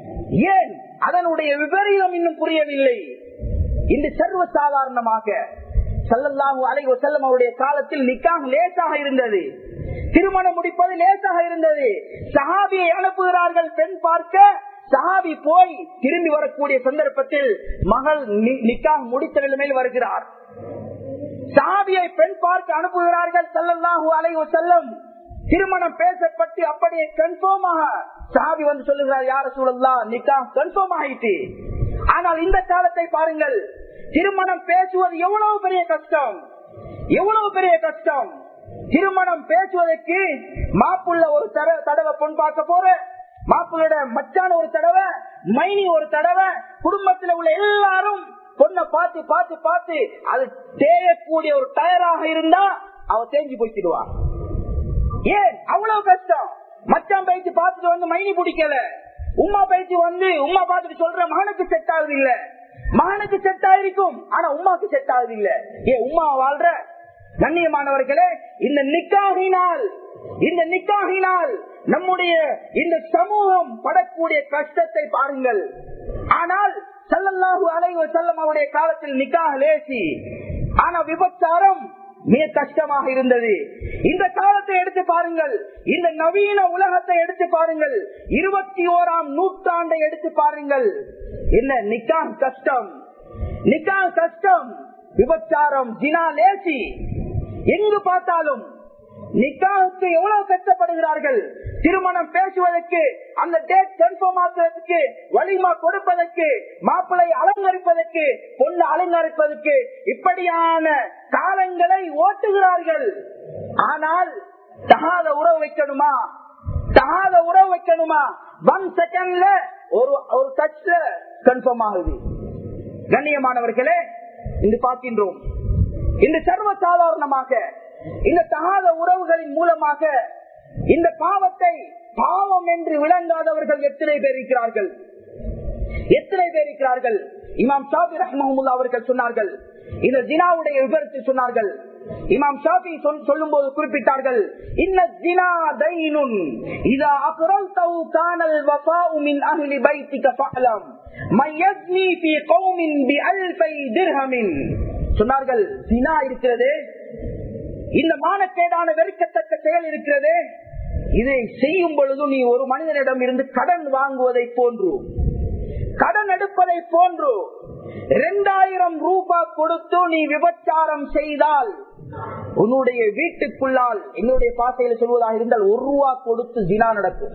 ஏன் அதனுடைய விபரீதம் இன்னும் புரியவில்லை. இன்று சர்வ சாதாரணமாக ஸல்லல்லாஹு அலைஹி வஸல்லம் அவருடைய காலத்தில் நிக்காஹ் லேசாக இருந்தது, திருமணம் முடிப்பது லேசாக இருந்தது. சஹாபியை அனுப்புகிறார்கள் பெண் பார்க்க, சஹாபி போய் திரும்பி வரக்கூடிய சந்தர்ப்பத்தில் மகள் நிக்காஹ் முடித்த நிலைமையில் வருகிறார். சஹாபியை பெண் பார்க்க அனுப்புகிறார்கள் ஸல்லல்லாஹு அலைஹி வஸல்லம், திருமணம் பேசப்பட்டு அப்படியே கன்ஃபார்மாக சஹாபி வந்து சொல்லுகிறார், யா ரசூலல்லாஹ் நிக்காஹ் கன்ஃபார்ம் ஆயிட்டு. ஆனால் இந்த காலத்தை பாருங்கள், திருமணம் பேசுவது எவ்வளவு பெரிய கஷ்டம், எவ்வளவு பெரிய கஷ்டம். திருமணம் பேசுவதற்கு மாப்புள்ள ஒரு தடவை பொன் பார்க்க போற, மாப்பிள்ளோட மச்சான ஒரு தடவை, மைனி ஒரு தடவை, குடும்பத்தில் உள்ள எல்லாரும் பொண்ணை பார்த்து பார்த்து பார்த்து அது தேயக்கூடிய ஒரு டயராக இருந்தா அவ தேஞ்சு போய்க்கிடுவான். ஏன் அவ்வளவு கஷ்டம்? மச்சான் பயிற்சி பார்த்துட்டு வந்து மைனி பிடிக்கல, உமா பயிற்சி வந்து உமா பார்த்துட்டு சொல்ற மகனுக்கு செட் ஆகுது இல்ல, மகனுக்கு செட் ஆயிருக்கும் ஆனா உமாக்கு செட் ஆகுது இல்ல. ஏன் உமா வாழ்ற? கண்ணியமானவர்களே, இந்த நிக்காகினால் இந்த நிக்காகினால் நம்முடைய இந்த சமூகம் படக்கூடிய கஷ்டத்தை பாருங்கள். ஆனால் ஸல்லல்லாஹு அலைஹி வஸல்லம் அவருடைய காலத்தில் நிக்காஹ் லேசி, ஆனா விபச்சாரம் மிக கஷ்டமாக இருந்தது. இந்த காலத்தை எடுத்து பாருங்கள், இந்த நவீன உலகத்தை எடுத்து பாருங்கள், இருபத்தி ஓராம் நூற்றாண்டை எடுத்து பாருங்கள், என்ன நிக்காஹ் கஷ்டம், நிக்காஹ் கஷ்டம். விபச்சாரம், ஜினா லேசி. எங்கு பார்த்தாலும் நிக்காவுக்கு எவ்வளவு கஷ்டப்படுகிறார்கள். திருமணம் பேசுவதற்கு, அந்த டேட் கன்ஃபார்ம் ஆக்குவதற்கு, வலிமா கொடுப்பதற்கு, மாப்பிளை அலங்கரிப்பதற்கு, பொண்ணு அலங்கரிப்பதற்கு, இப்படியான காலங்களை ஓட்டுகிறார்கள். ஆனால் தகாத உறவு வைக்கணுமா, தகாத உறவு வைக்கணுமா, ஒன் செகண்ட்ல ஒரு ஒரு டச்ல கன்ஃபார்ம் ஆகுது. கண்ணியமானவர்களே, இன்று பார்க்கின்றோம், இந்த சர்வ சாதாரணமாக இந்த தகாத உறவுகளின் மூலமாக இந்த பாவத்தை பாவம் என்று விளங்காதவர்கள் எத்தனை பேர் இருக்கிறார்கள், எத்தனை பேர் இருக்கிறார்கள். இமாம் ஷாஃபி ரஹ்மஹுல்லாஹ் அவர்கள் சொன்னார்கள், இந்த ஜினாவுடைய விபரத்தை சொன்னார்கள். இமாம் ஷாஃபி சொல்லும் போது குறிப்பிட்டார்கள், இன்ன ஜினா தைனுன் இதா அக்ரல்தஹு கானல் வஃபாஉ மின் அஹ்லி பைத்திக ஃபஅலம் மயஸ்னி ஃபீ கௌமின் பிஅல்ஃபை திர்ஹமின். சொன்னார்கள், ஜினா இருக்கிறது, இந்த மானக்கேடான வெறுக்கத்தக்க செயல் இருக்கிறது, இதை செய்யும் பொழுது நீ ஒரு மனிதனிடம் இருந்து கடன் வாங்குவதை போன்று, கடன் எடுப்பதை போன்று, இரண்டாயிரம் ரூபாய் கொடுத்து நீ விபச்சாரம் செய்தால் உன்னுடைய வீட்டுக்குள்ளால், என்னுடைய பாசையில் சொல்வதாக இருந்தால், ஒரு ரூபா கொடுத்து ஜினா நடக்கும்,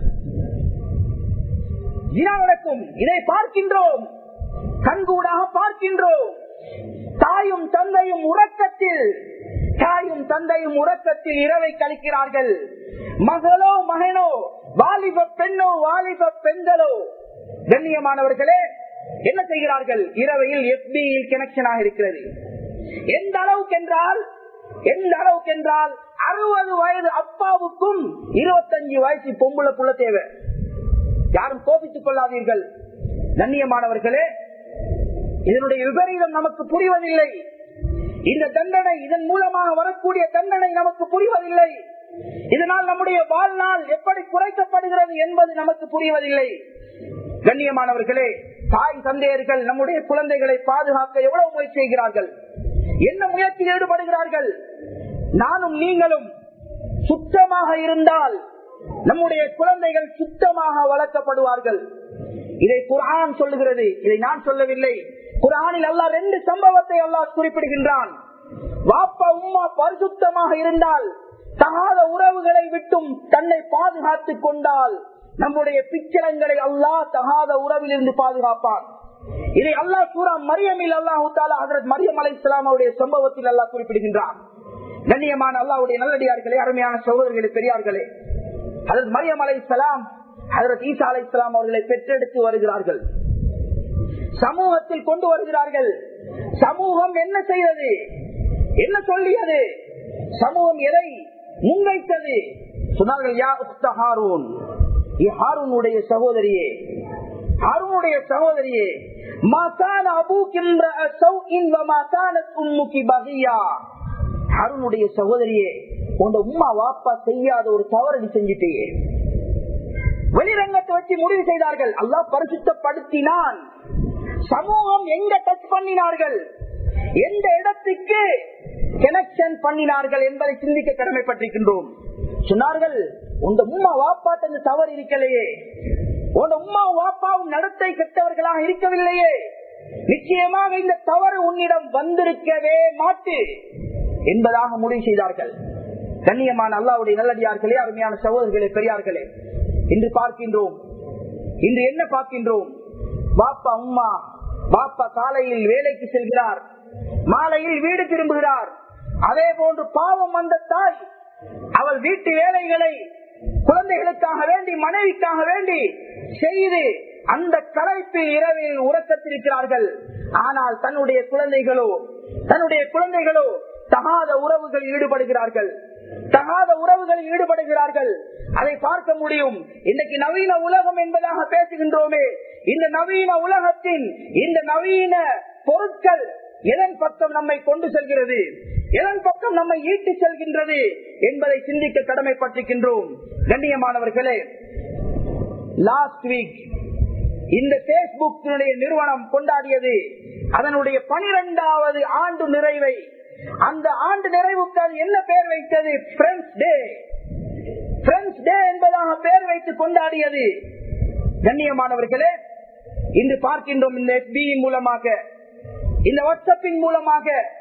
ஜினா நடக்கும். இதை பார்க்கின்றோம், கண்கூடாக பார்க்கின்றோம். தாயும் தந்தையும் உறக்கத்தில், தாயும் தந்தையும் உறக்கத்தில் இரவை கழிக்கிறார்கள். மகளோ மகனோ, வாலிப பெண்ணோ வாலிப பெண்களோ, கண்ணியமானவர்களே, என்ன செய்கிறார்கள்? இரவையில் எஃபியில் கனெக்ஷனாக இருக்கிறது. எந்த அளவுக்கு என்றால், எந்த அளவுக்கு என்றால் அறுபது வயது அப்பாவுக்கும் இருபத்தஞ்சு வயசு பொம்புல புள்ள தேவை. யாரும் கோபித்துக் கொள்ளாதீர்கள் கண்ணியமானவர்களே, இதனுடைய விபரீதம் நமக்கு புரிவதில்லை. இந்த தண்டனை, இதன் மூலமாக வரக்கூடிய தண்டனை நமக்கு புரிவதில்லை. இதனால் நம்முடைய வாழ்நாள் எப்படி குறைக்கப்படுகிறது என்பது நமக்கு புரிவதில்லை. கண்ணியமானவர்களே, தாய் தந்தையர்கள் நம்முடைய குழந்தைகளை பாதுகாக்க எவ்வளவு முயற்சி செய்கிறார்கள், என்ன முயற்சியில் ஈடுபடுகிறார்கள். நானும் நீங்களும் சுத்தமாக இருந்தால் நம்முடைய குழந்தைகள் சுத்தமாக வளர்க்கப்படுவார்கள். இதை குர்ஆன் சொல்லுகிறது, இதை நான் சொல்லவில்லை. குர்ஆனில் அல்லாஹ் ரெண்டு சம்பவத்தை அல்லாஹ் குறிப்பிடுகின்றான். வாப்பா உம்மா பரிசுத்தமாக இருந்தால், தகாத உறவுகளை விட்டும் தன்னை பாதுகாத்துக் கொண்டால், நம்முடைய பிச்சளங்களை அல்லாஹ் தகாத உறவில் இருந்து பாதுகாப்பான். இதை அல்லாஹ் சூரா மரியமில் அல்லாஹ் தஆலா ஹஜ்ரத் மரியம் அலைஹிஸ்ஸலாம் அவருடைய சம்பவத்தில் அல்லாஹ் குறிப்பிடுகின்றான். கண்ணியமான அல்லாஹ்வுடைய நல்லடியார்களே, அருமையான சகோதரர்களே, பெரியார்களே, ஹஜ்ரத் மரியம் அலைஹிஸ்ஸலாம் ஹஜ்ரத் ஈசா அலைஹிஸ்ஸலாம் அவர்களை பெற்றெடுத்து வருகிறார்கள், சமூகத்தில் கொண்டு வருகிறார்கள். சமூகம் என்ன செய்தது, என்ன சொல்லியது, சமூகம் எதை முன்வைத்தது? சொன்னார்கள், யா உக்த ஹாரூன், ஹாரூனுடைய சகோதரியே, ஹாரூனுடைய சகோதரியே, மா கான அபூகி இம்ரஅ ஸௌஇன் வ மா கானத் உம்முகி பகியா. ஹாரூனுடைய சகோதரியே, உங்க உம்மா வாப்பா செய்யாத ஒரு தவறு செஞ்சிட்டே. வெளிரங்கத்தை வச்சு முடிவு செய்தார்கள். அல்லாஹ் பரிசுத்தப்படுத்தினான். சமூகம் எங்க டச் பண்ணினார்கள், எந்த இடத்துக்கு கனெக்ஷன் பண்ணினார்கள் என்பதை சிந்திக்க கடமைப்பட்டிருக்கின்றோம். சொன்னார்கள், உங்க உம்மா வாப்பாட்ட இந்த தவறு இருக்கலையே, உங்க உம்மா வாப்பாவும் நடத்தை கெட்டவர்களாக இருக்கவில்லையே, நிச்சயமாக இந்த தவறு உன்னிடம் வந்திருக்கவே மாட்டு என்பதாக முடிவு செய்தார்கள். கண்ணியமான அல்லாஹ்வுடைய நல்லடியார்களே, அருமையான சகோதரர்களே, பெரியார்களே, இன்று பார்க்கின்றோம், இன்று என்ன பார்க்கின்றோம்? வாப்பா உம்மா, வாப்பா காலையில் வேலைக்கு செல்கிறார், மாலையில் வீடு திரும்புகிறார். அதே போன்று பாவம் வந்த தாய், அவள் வீட்டு வேலைகளை குழந்தைகளுக்காக வேண்டி, மனைவிக்காக வேண்டி செய்து அந்த களைப்பில் இரவில் உறக்கத்திருக்கிறார்கள். ஆனால் தன்னுடைய குழந்தைகளோ தன்னுடைய குழந்தைகளோ தகாத உறவுகளில் ஈடுபடுகிறார்கள், தகாத உறவுகளில் ஈடுபடுகிறார்கள். அதை பார்க்க முடியும். இன்றைக்கு நவீன உலகம் என்பதாக பேசுகின்றோமே, இந்த நவீன உலகத்தின் இந்த நவீன பொருட்கள் எதன் பக்கம் நம்மை கொண்டு செல்கிறது, எதன் பக்கம் நம்மை ஈட்டு செல்கின்றது என்பதை சிந்திக்க கடமைப்பட்டிருக்கின்றோம். கண்ணியமானவர்களே, லாஸ்ட் வீக் இந்த பேஸ்புக் நிறுவனம் கொண்டாடியது அதனுடைய பனிரெண்டாவது ஆண்டு நிறைவை. அந்த ஆண்டு நிறைவுக்கு அது என்ன பெயர் வைத்தது? ஃப்ரெண்ட்ஸ் டே. ஃப்ரெண்ட்ஸ் டே என்பதாக பெயர் வைத்து கொண்டாடியது. கண்ணியமானவர்களே, இன்று பார்க்கின்றோம், இந்த எஃபியின் மூலமாக, இந்த வாட்ஸ்அப்பின் மூலமாக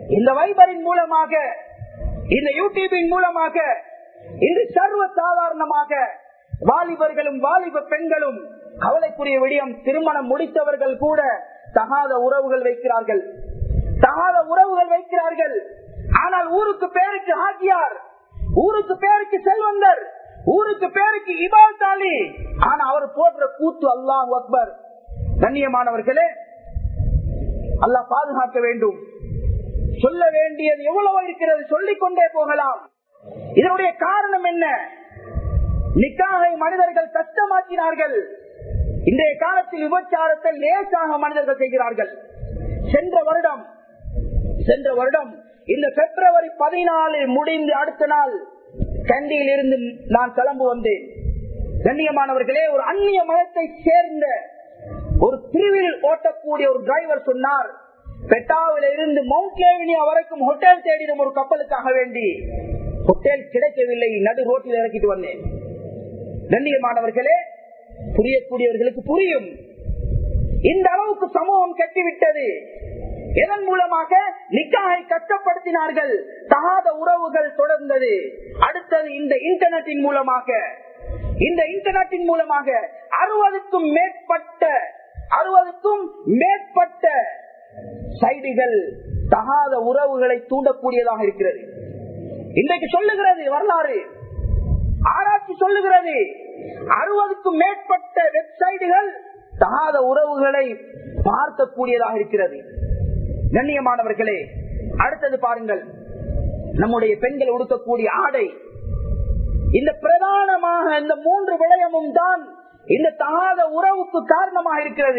இந்த வைபரின் மூலமாக, இந்த யூடியூபின் மூலமாக இன்று சர்வ சாதாரணமாக வாலிபர்களும் வாலிப பெண்களும், கவலைக்குரிய விடயம், திருமணம் முடித்தவர்கள் கூட தகாத உறவுகள் வைக்கிறார்கள், தகாத உறவுகள் வைக்கிறார்கள். ஆனால் ஊருக்கு பேருக்கு ஹாஜியார், ஊருக்கு பேருக்கு செல்வந்தர், ஊருக்கு பேருக்கு இபாதத்தாளி, ஆனா அவர் போடுற கூத்து அல்லாஹ் அக்பர். கண்ணியமானவர்களே, அல்லாஹ் பாதுகாக்க வேண்டும். சொல்ல வேண்டியது எவ்வளவு இருக்கிறது, சொல்லிக் கொண்டே போகலாம். இதனுடைய காரணம் என்ன? நிக்காஹை மனிதர்கள் கஷ்டமாக்கினார்கள். இன்றைய காலத்தில் விபச்சாரத்தை லேசாக மனிதர்கள் செய்கிறார்கள். சென்ற வருடம் சென்ற வருடம் இந்த பிப்ரவரி பதினாலு முடிந்து அடுத்த நாள் கண்டியில் இருந்து நான் கிளம்பு வந்தேன். கண்ணியமானவர்களே, ஒரு அந்நிய மதத்தை சேர்ந்த ஒரு திருவில் ஓட்டக்கூடிய ஒரு டிரைவர் சொன்னார், பெட்டாவில இருந்து மவுண்ட் லேவினியா வரைக்கும் ஹோட்டல் தேடிடும் ஒரு கப்பலுக்காக வேண்டி ஹோட்டல் கிடைக்கவில்லை, நடு ரோட்டில் இறக்கிட்டு வந்தேன். கண்ணியமானவர்களே, புரியக்கூடியவர்களுக்கு புரியும். இந்த அளவுக்கு சமூகம் கட்டிவிட்டது. இதன் மூலமாக நிக்காஹை கஷ்டப்படுத்தினார்கள், தகாத உறவுகள் தொடர்ந்தது. அடுத்தது இந்த இன்டர்நெட்டின் மூலமாக, இந்த இன்டர்நெட்டின் மூலமாக அறுபதுக்கும் மேற்பட்ட அறுபதுக்கும் மேற்பட்ட சைடுகள் தகாத உறவுகளை தூண்டக்கூடியதாக இருக்கிறது. இன்றைக்கு சொல்லுகிறது வரலாறு, ஆராய்ச்சி சொல்லுகிறது, அறுபதுக்கும் மேற்பட்ட வெப்சைட்டுகள் தகாத உறவுகளை பார்க்கக்கூடியதாக இருக்கிறது. கண்ணியமானவர்களே, அடுத்தது பாருங்கள், நம்முடைய பெண்கள் உடுக்கக்கூடிய ஆடை. இந்த பிரதானமாக இந்த மூன்று விடயமும் தான் இந்த தகாத உறவுக்கு காரணமாக இருக்கிறது.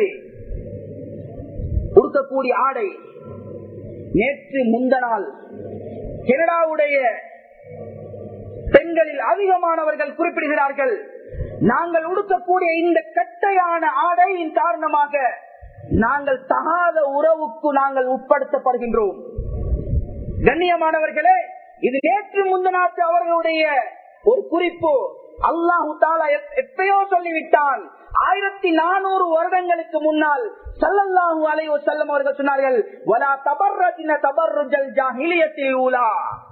உடுக்கக்கூடிய ஆடை. நேற்று முந்தநாள் கனடாவுடைய பெண்களில் அதிகமானவர்கள் குறிப்பிடுகிறார்கள், நாங்கள் உடுக்கக்கூடிய இந்த கட்டையான ஆடையின் காரணமாக நாங்கள் தகாத உறவுக்கு நாங்கள் உட்படுத்தப்படுகின்றோம். கண்ணியமானவர்களே, இது நேற்று முந்தநாட்டு அவர்களுடைய ஒரு குறிப்பு. அல்லாஹு தஆலா எப்பயோ சொல்லிவிட்டான். ஆயிரத்தி நானூறு வருடங்களுக்கு முன்னால் ஸல்லல்லாஹு அலைஹி வஸல்லம் அவர்கள் சொன்னார்கள், வலா தபர்ரஜ்ன தபர்ருஜல் ஜாஹிலியத்தில் ஊலா.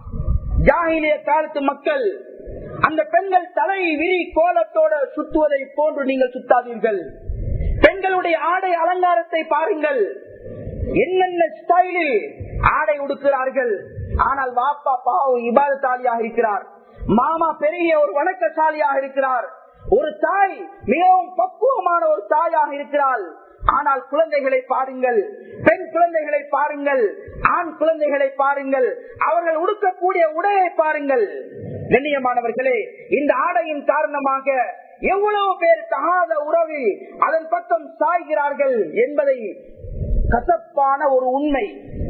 ஜாஹிலிய காலத்து மக்கள் அந்த பெண்கள் தலை விரி கோலத்தோட சுத்துவதை போன்று நீங்கள் சுத்தாதீர்கள். பெண்களுடைய ஆடை அலங்காரத்தை பாருங்கள், என்னென்ன ஸ்டைலில் ஆடை உடுக்கிறார்கள். ஆனால் வாப்பா பாவம் இபாதத்தாலியாக இருக்கிறார், மாமா பெரிய ஒரு வணக்கசாலியாக இருக்கிறார், ஒரு தாய் மிகவும் பக்குவமான ஒரு தாயாக இருக்கிறாள். ஆனால் குழந்தைகளை பாருங்கள், பெண் குழந்தைகளை பாருங்கள், ஆண் குழந்தைகளை பாருங்கள், அவர்கள் உடுக்கக்கூடிய உடையை பாருங்கள். கண்ணியமானவர்களே, இந்த ஆடையின் காரணமாக எவ்வளவு பேர் தகாத உறவில் அதன் பக்கம் சாய்கிறார்கள் என்பதை கசப்பான ஒரு உண்மை.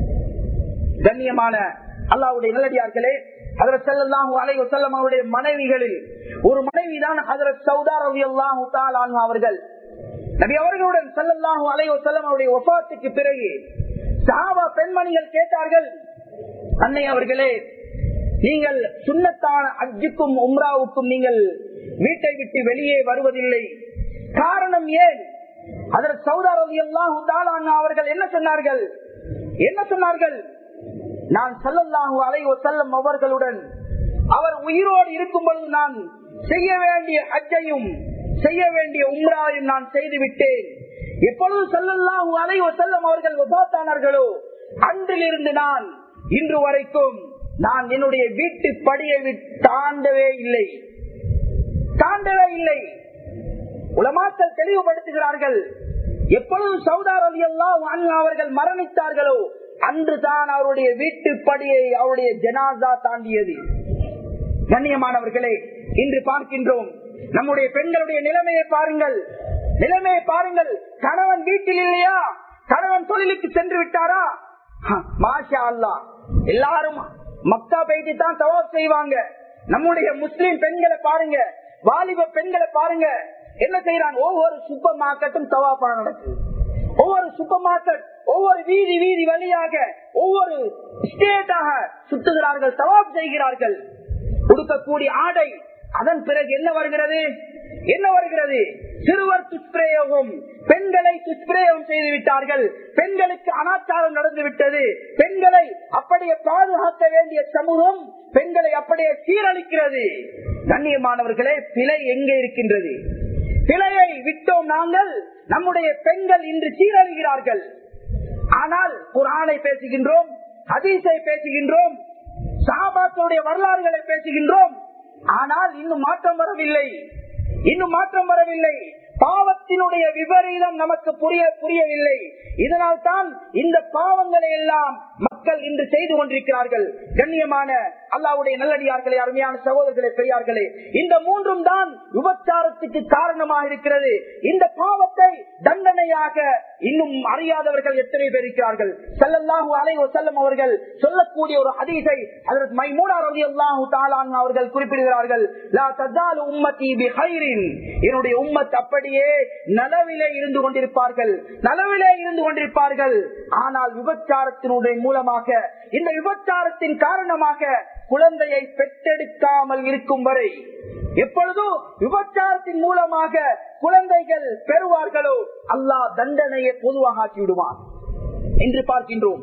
கண்ணியமான அல்லாஹ்வுடைய நல்லடியார்களே, ஹஜ்ரத் ஸல்லல்லாஹு அலைஹி வஸல்லம் அவருடைய மனைவிகளில் ஒரு மனைவிதான் ஹஜ்ரத் சௌதா ரலியல்லாஹு தஆலா அன்ஹா அவர்கள். நபி அவர்களுடன் ஸல்லல்லாஹு அலைஹி வஸல்லம் அவருடைய வஃபாத்துக்கு பிறகு சஹாபா பெண்மணிகள் கேட்டார்கள், அன்னை அவர்களே, நீங்கள் சுன்னத்தான ஹஜ்ஜுக்கும் உம்ராவுக்கும் நீங்கள் வீட்டை விட்டு வெளியே வருவதில்லை, காரணம் ஏன்? ஹஜ்ரத் சௌதா ரலியல்லாஹு தஆலா அன்ஹா அவர்கள் என்ன சொன்னார்கள்? என்ன சொன்னார்கள்? நான் ஸல்லல்லாஹு அலைஹி வஸல்லம் அவர்களுடன் அவர் உயிரோடு இருக்கும் பொழுது நான் செய்ய வேண்டிய ஹஜ்ஜையும் செய்ய வேண்டிய உம்ராவையும் நான் செய்து விட்டேன். எப்பொழுது ஸல்லல்லாஹு அலைஹி வஸல்லம் அவர்கள் வஃபாத்தானார்களோ அன்றிலிருந்து நான் இன்று வரைக்கும் நான் என்னுடைய வீட்டு படியை தாண்டவே இல்லை தாண்டவே இல்லை உலமாக்கள் தெளிவுபடுத்துகிறார்கள், எப்பொழுது சௌதா ரலியல்லாஹு அன்ஹா அவர்கள் மரணித்தார்களோ அன்று தான் அவருடைய வீட்டு படியை அவருடைய ஜனாசா தாண்டியது. கண்ணியமானவர்களே, இன்று பார்க்கின்றோம் நம்முடைய பெண்களுடைய நிலைமையை பாருங்கள், நிலைமையை பாருங்கள். கணவன் வீட்டில் இல்லையா? கணவன் தொழிலுக்கு சென்று விட்டாரா? மாஷா அல்லாஹ், எல்லாரும் மக்கா போயிட்டு தான் தவாப் செய்வாங்க. நம்முடைய முஸ்லிம் பெண்களை பாருங்க, வாலிப பெண்களை பாருங்க, என்ன செய்யறாங்க? ஒவ்வொரு சூப்பர் மார்க்கெட்டும் தவாப்பா நடக்குது. ஒவ்வொரு சூப்பர் மார்க்கெட், ஒவ்வொரு வீதி வீதி வழியாக ஒவ்வொரு ஸ்டேட்டாக சுத்துகிறார்கள், தவாப் செய்கிறார்கள். கொடுக்கக்கூடிய ஆடை, அதன் பிறகு என்ன வருகிறது? என்ன வருகிறது? சிறுவர் துஷ்பிரயோகம், பெண்களை துஷ்பிரயோகம் செய்து விட்டார்கள், பெண்களுக்கு அனாச்சாரம் நடந்து விட்டது, பெண்களை அப்படியே பாதுகாக்க வேண்டிய சமூகம் பெண்களை அப்படியே சீரழிக்கிறது. கண்ணியமானவர்களே, பிழை எங்கே இருக்கின்றது? பிழையை விட்டோம் நாங்கள். நம்முடைய பெண்கள் இன்று சீரழிகிறார்கள். ஆனால் குர்ஆனை பேசுகின்றோம், ஹதீஸை பேசுகின்றோம், சஹாபாக்களுடைய வரலாறுகளை பேசுகின்றோம். ஆனால் இன்னும் மாற்றம் வரவில்லை, இன்னும் மாற்றம் வரவில்லை. பாவத்தினுடைய விபரீதம் நமக்கு புரிய புரியவில்லை. இதனால் தான் இந்த பாவங்களை எல்லாம் மக்கள் இன்று செய்து கொண்டிருக்கிறார்கள். கண்ணியமான அல்லாஹ்வுடைய நல்லடியார்களே, அருமையான சகோதரர்களே, பெரியார்களே, இந்த மூன்றும் தான் விபச்சாரத்துக்கு காரணமாக இருக்கிறது. இந்த பாவத்தை தண்டனையாக இன்னும் அறியாதவர்கள் எத்தனை பேர் இருக்கிறார்கள்? ஸல்லல்லாஹு அலைஹி வஸல்லம் அவர்கள் சொல்லக்கூடிய ஒரு ஹதீஸை ஹஜ்ரத் மைமூனா ரலியல்லாஹு தஆலா அன்ஹா அவர்கள் குறிப்பிடுகிறார்கள். லா தஸாலு உம்மதி பிகைரின், என்னுடைய உம்மத் அப்படியே நலவிலே இருந்து கொண்டிருப்பார்கள், நலவிலே இருந்து கொண்டிருப்பார்கள். ஆனால் விபச்சாரத்தினுடைய மூலமாக, இந்த விபச்சாரத்தின் காரணமாக குழந்தையை பெற்றெடுக்காமல் இருக்கும் வரை, எப்பொழுதும் விபச்சாரத்தின் மூலமாக குழந்தைகள் பெறுவார்களோ அல்லாஹ் தண்டனையை பொதுவாக ஆக்கி விடுவான் என்று பார்க்கின்றோம்.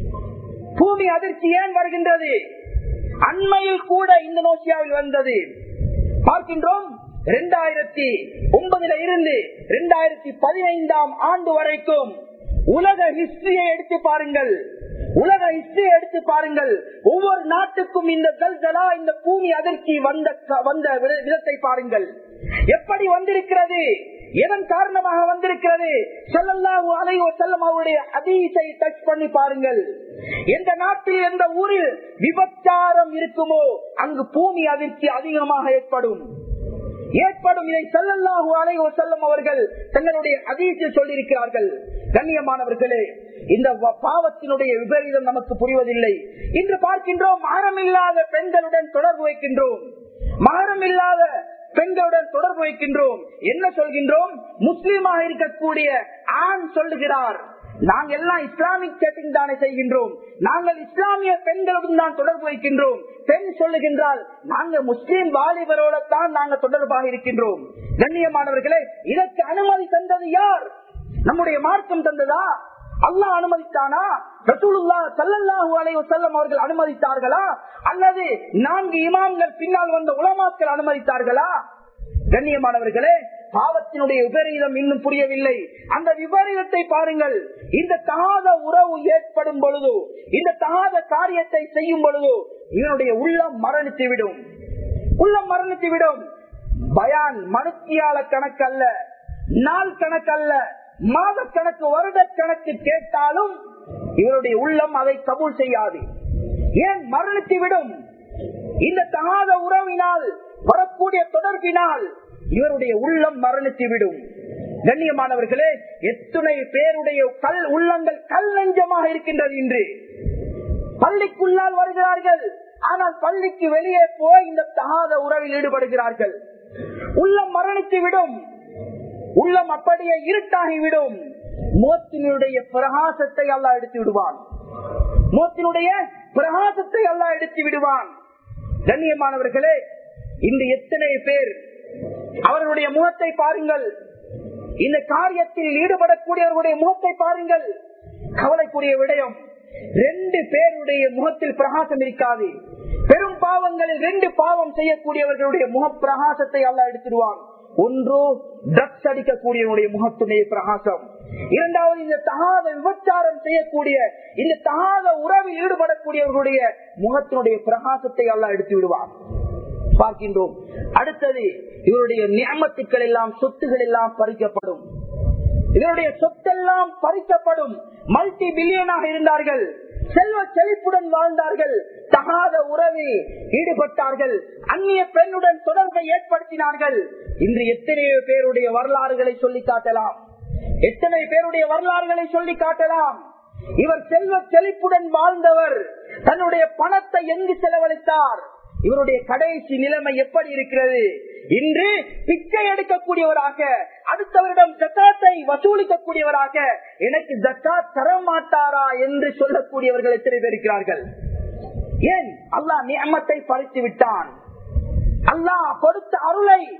பூமி அதிர்ச்சி ஏன் வருகின்றது? அண்மையில் கூட இந்தோனேசியாவில் வந்தது பார்க்கின்றோம். இரண்டாயிரத்தி ஒன்பதுல இருந்து இரண்டாயிரத்தி பதினைந்தாம் ஆண்டு வரைக்கும் உலக ஹிஸ்டரியை எடுத்து பாருங்கள், உலக ஹிஸ்டரியை எடுத்து பாருங்கள். ஒவ்வொரு நாட்டுக்கும் இந்த ஜல்ஜலா, இந்த பூமி அதிர்ச்சி வந்த வந்த விதத்தை பாருங்கள். எப்படி வந்திருக்கிறது, எதன் காரணமாக வந்திருக்கிறது? ஸல்லல்லாஹு அலைஹி வஸல்லம் அவருடைய ஹதீஸை டச் பண்ணி பாருங்கள். எந்த நாட்டில், எந்த ஊரில் விபச்சாரம் இருக்குமோ அங்கு பூமி அதிர்ச்சி அதிகமாக ஏற்படும் ஏற்படும் இதை ஸல்லல்லாஹு அலைஹி வஸல்லம் அவர்கள் தங்களுடைய ஹதீஸில் சொல்லியிருக்கிறார்கள். கண்ணியமானவர்களே, இந்த பாவத்தினுடைய விபரீதம் நமக்கு புரிவதில்லை. இன்று பார்க்கின்றோம், மஹரமில்லாத பெண்களுடன் தொடர்பு வைக்கின்றோம், மஹரமில்லாத பெண்களுடன் தொடர்பு வைக்கின்றோம். என்ன சொல்கின்றோம்? முஸ்லீமாக இருக்கக்கூடிய ஆண் சொல்லுகிறார், நாங்கள் எல்லாம் இஸ்லாமிக் செட்டிங் தானே செய்கின்றோம், நாங்கள் இஸ்லாமிய பெண்களுடன் தான் தொடர்பு வைக்கின்றோம். பெண் சொல்லுகின்றால், நாங்கள் முஸ்லீம் வாலிபரோட தான் நாங்கள் தொடர்பாக இருக்கின்றோம். கண்ணியமானவர்களே, இதற்கு அனுமதி தந்தது யார்? நம்முடைய மார்க்கம் தந்ததா? அல்லாஹ் அனுமதித்தானா? ரசூலுல்லாஹ் ஸல்லல்லாஹு அலைஹி வஸல்லம் அவர்கள் அனுமதித்தார்களா? அல்லது நான்கு இமாம்கள் பின்னால் வந்த உலமாக்கள் அனுமதித்தார்களா? கண்ணியமானவர்களே, பாவத்தினுடைய விபரீதம் இன்னும் புரியவில்லை. அந்த விபரீதத்தை பாருங்கள். இந்த தகாத உறவு ஏற்படும் பொழுது, இந்த தகாத காரியத்தை செய்யும் பொழுது இவனுடைய உள்ளம் மரணித்து விடும், உள்ளம் மரணித்து விடும். பயான் மனுத்தியால கணக்கு அல்ல, நாள் கணக்கு அல்ல, மாத கணக்கு, வருட கணக்கு கேட்டாலும் இவருடைய உள்ளம் அதை கபூல் செய்யாது. ஏன் மரணித்து விடும்? இந்த தகாத உறவினால் வரக்கூடிய தொடர்பினால் இவருடைய உள்ளம் மரணித்து விடும். கண்ணியமானவர்களே, எத்தனை பேருடைய கல் உள்ளங்கள் கல் நெஞ்சமாக இருக்கின்றது. இன்று பள்ளிக்குள்ளால் வருகிறார்கள், ஆனால் பள்ளிக்கு வெளியே போய் இந்த தகாத உறவில் ஈடுபடுகிறார்கள். உள்ளம் மரணித்து விடும், உள்ளம் அப்படியே இருட்டாகிவிடும். மோத்தினுடைய பிரகாசத்தை அல்லாஹ் எடுத்து விடுவான், மோத்தினுடைய பிரகாசத்தை அல்லாஹ் எடுத்து விடுவான். கண்ணியமானவர்களே, இன்று எத்தனை பேர் அவர்களுடைய முகத்தை பாருங்கள், இந்த காரியத்தில் ஈடுபடக்கூடியவர்களுடைய முகத்தை பாருங்கள். கவலைக்குரிய விடயம், ரெண்டு பேருடைய முகத்தில் பிரகாசம் இருக்காது. பெரும் பாவங்களில் ரெண்டு பாவம் செய்யக்கூடியவர்களுடைய முக பிரகாசத்தை அல்லாஹ் எடுத்துடுவான். ஒன்று ட்ரக்ஸ் அடிக்கக்கூடியவனுடைய முகத்துடைய பிரகாசம், இரண்டாவது இந்த தகாத விபச்சாரம் செய்யக்கூடிய, இந்த தகாத உறவில் ஈடுபடக்கூடியவர்களுடைய முகத்தினுடைய பிரகாசத்தை அல்லாஹ் எடுத்து விடுவான் பார்க்கின்றோம். அடுத்தது, இவருடைய நியமத்துக்கள் எல்லாம், சொத்துகள் எல்லாம் பறிக்கப்படும், இவருடைய சொத்தெல்லாம் பறிக்கப்படும். மல்டி பில்லியனாக இருந்தார்கள், செல்வ செழிப்புடன் வாழ்ந்தார்கள், தகாத உறவில் ஈடுபட்டார்கள், அந்நிய பெண்ணுடன் தொடர்பை ஏற்படுத்தினார்கள். இன்று எத்தனையோ பேருடைய வரலாறுகளை சொல்லி காட்டலாம், எத்தனை பேருடைய வரலாறுகளை சொல்லி காட்டலாம். இவர் செல்வ செழிப்புடன் வாழ்ந்தவர், தன்னுடைய பணத்தை எங்கு செலவழித்தார்? இவருடைய கடைசி நிலைமை எப்படி இருக்கிறது? இன்று பிச்சை எடுக்கக்கூடியவராக, அடுத்தவரிடம் ஜக்காத்தை வசூலிக்கக்கூடியவராக, எனக்கு ஜக்காத் தர மாட்டாரா என்று சொல்லக்கூடியவர்கள் எத்தனை பேர் இருக்கிறார்கள்? ஏன்? அல்லாஹ் நியமத்தை பறித்து விட்டான். அல்லாஹ் கொடுத்த அருளை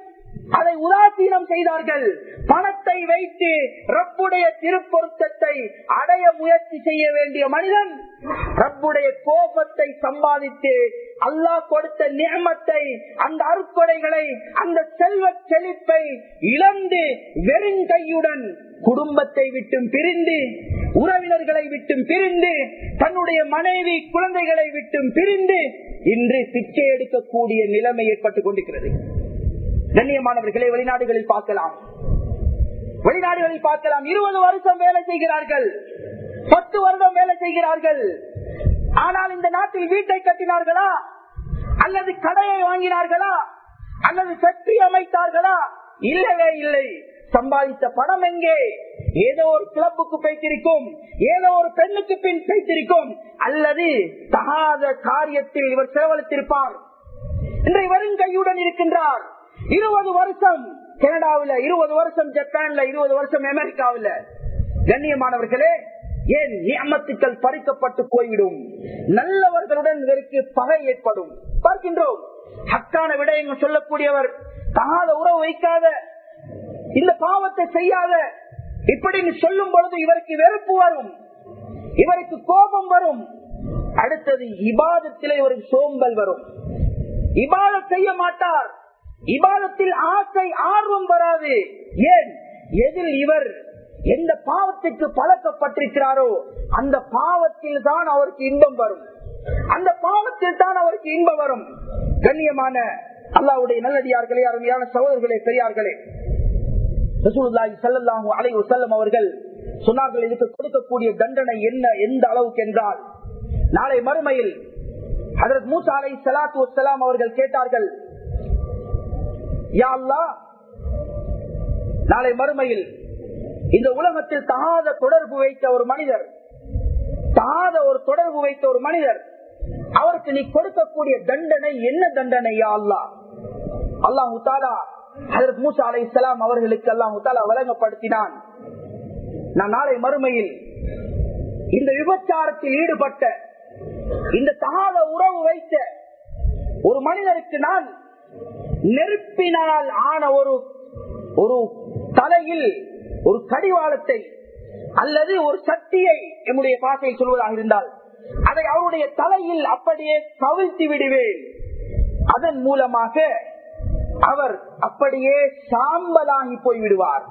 அதை உதாசீனம் செய்தார்கள். பணத்தை வைத்து ரப்புடைய திருப்பொருத்தத்தை அடைய முயற்சி செய்ய வேண்டிய மனிதன் ரப்புடைய கோபத்தை சம்பாதித்து அல்லாஹ் கொடுத்த நியமத்தை, அந்த அருட்கொடைகளை, அந்த செல்வ செழிப்பை இழந்து வெறுங்கையுடன் குடும்பத்தை விட்டும் பிரிந்து, உறவினர்களை விட்டும் பிரிந்து, தன்னுடைய மனைவி குழந்தைகளை விட்டும் பிரிந்து இன்று பிச்சை எடுக்கக்கூடிய நிலைமை ஏற்பட்டுக் கொண்டிருக்கிறது. கண்ணியமானவர்களை வெளிநாடுகளில் பார்க்கலாம், வெளிநாடுகளில் பார்க்கலாம். இருபது வருஷம் வேலை செய்கிறார்கள், பத்து வருடம் வேலை செய்கிறார்கள். ஆனால் இந்த நாட்டில் வீட்டை கட்டினார்களா, அல்லது கடையை வாங்கினார்களா, அல்லது சக்தி அமைத்தார்களா? இல்லவே இல்லை. சம்பாதித்த பணம் எங்கே? ஏதோ ஒரு கிளப்புக்கு பேசிருக்கும், ஏதோ ஒரு பெண்ணுக்கு பின் பேசிருக்கும், அல்லது தகாத காரியத்தில் இவர் செலவழித்திருப்பார். இன்றைய வருங்கையுடன் இருக்கின்றார். இருபது வருஷம் கனடாவில், இருபது வருஷம் ஜப்பான்ல, இருபது வருஷம் அமெரிக்காவில். கண்ணியமானவர்களே, ஏன் நியமத்துக்கள் பறிக்கப்பட்டு போய்விடும், நல்லவர்களுடன் இதற்கு பகை ஏற்படும். பார்க்கின்றோம், ஹக்கான விடயங்கள் சொல்லக்கூடியவர் தகாத உறவு வைக்காத, இந்த பாவத்தை செய்யாத, இப்படி சொல்லும் பொழுது இவருக்கு வெறுப்பு வரும், இவருக்கு கோபம் வரும். அடுத்தது இபாதத்திலே இவருக்கு சோம்பல் வரும், இபாதத் செய்ய மாட்டார், இபாதத்தில் ஆசை ஆர்வம் வராது. ஏன்? எதில் இவர் எந்த பாவத்திற்கு பழக்கப்பட்டிருக்கிறாரோ அந்த பாவத்தில் தான் அவருக்கு இன்பம் வரும், அந்த பாவத்தில் தான் அவருக்கு இன்பம் வரும். கண்ணியமான அல்லாஹ்வுடைய நல்லடியார்களே, அருமையான சகோதரர்களே, பெரியார்களே, ரசூலுல்லாஹி ஸல்லல்லாஹு அலைஹி வஸல்லம் அவர்கள் சொன்னார்கள், இதுக்கு கொடுக்கக்கூடிய தண்டனை என்ன, எந்த அளவுக்கு என்றால், நாளை மறுமையில் ஹஜ்ரத் மூசா அலைஹிஸ்ஸலாத்து வஸ்ஸலாம் அவர்கள் கேட்டார்கள், யா அல்லாஹ், நாளை மறுமையில் இந்த உலகத்தில் தகாத தொடர்பு வைத்த ஒரு மனிதர், தகாத ஒரு தொடர்பு வைத்த ஒரு மனிதர், அவருக்கு நீ கொடுக்கக்கூடிய தண்டனை என்ன தண்டனை யா அல்லாஹ்? அல்லாஹு தஆலா ஹஜ்ரத் மூசா அலைஹிஸ்ஸலாம் அவர்களுக்கு அல்லாஹு தஆலா வழங்கப்படுத்தினான், நான் நாளை மறுமையில் இந்த விபச்சாரத்தில் ஈடுபட்ட, இந்த தகாத உறவு வைத்த ஒரு மனிதருக்கு நான் நெருப்பினால் ஆன ஒரு ஒரு தலையில் ஒரு கடிவாளத்தை அல்லது ஒரு சக்தியை, நம்முடைய பாசையை சொல்வதாக இருந்தால், அதை அவருடைய தலையில் அப்படியே கவிழ்த்தி விடுவேன். அதன் மூலமாக அவர் அப்படியே சாம்பலாகி போய்விடுவார்,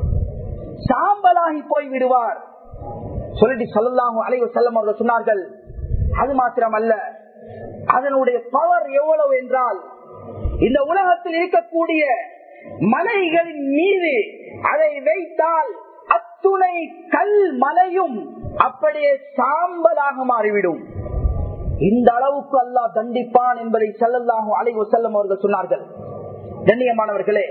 சாம்பலாகி போய்விடுவார் சொல்லிட்டு ஸல்லல்லாஹு அலைஹி வஸல்லம் அவர்கள் சொன்னார்கள். அது மாத்திரம் அல்ல, அதனுடைய பவர் எவ்வளவு என்றால், இந்த உலகத்தில் இருக்கக்கூடிய மலைகளின் மீது அதை வைத்தால் அத்துணை கல் மலையும் அப்படியே சாம்பலாக மாறிவிடும். இந்த அளவுக்கு அல்லாஹ் தண்டிப்பான் என்பதை ஸல்லல்லாஹு அலைஹி வஸல்லம் அவர்கள் சொன்னார்கள். கண்ணியமானவர்களே,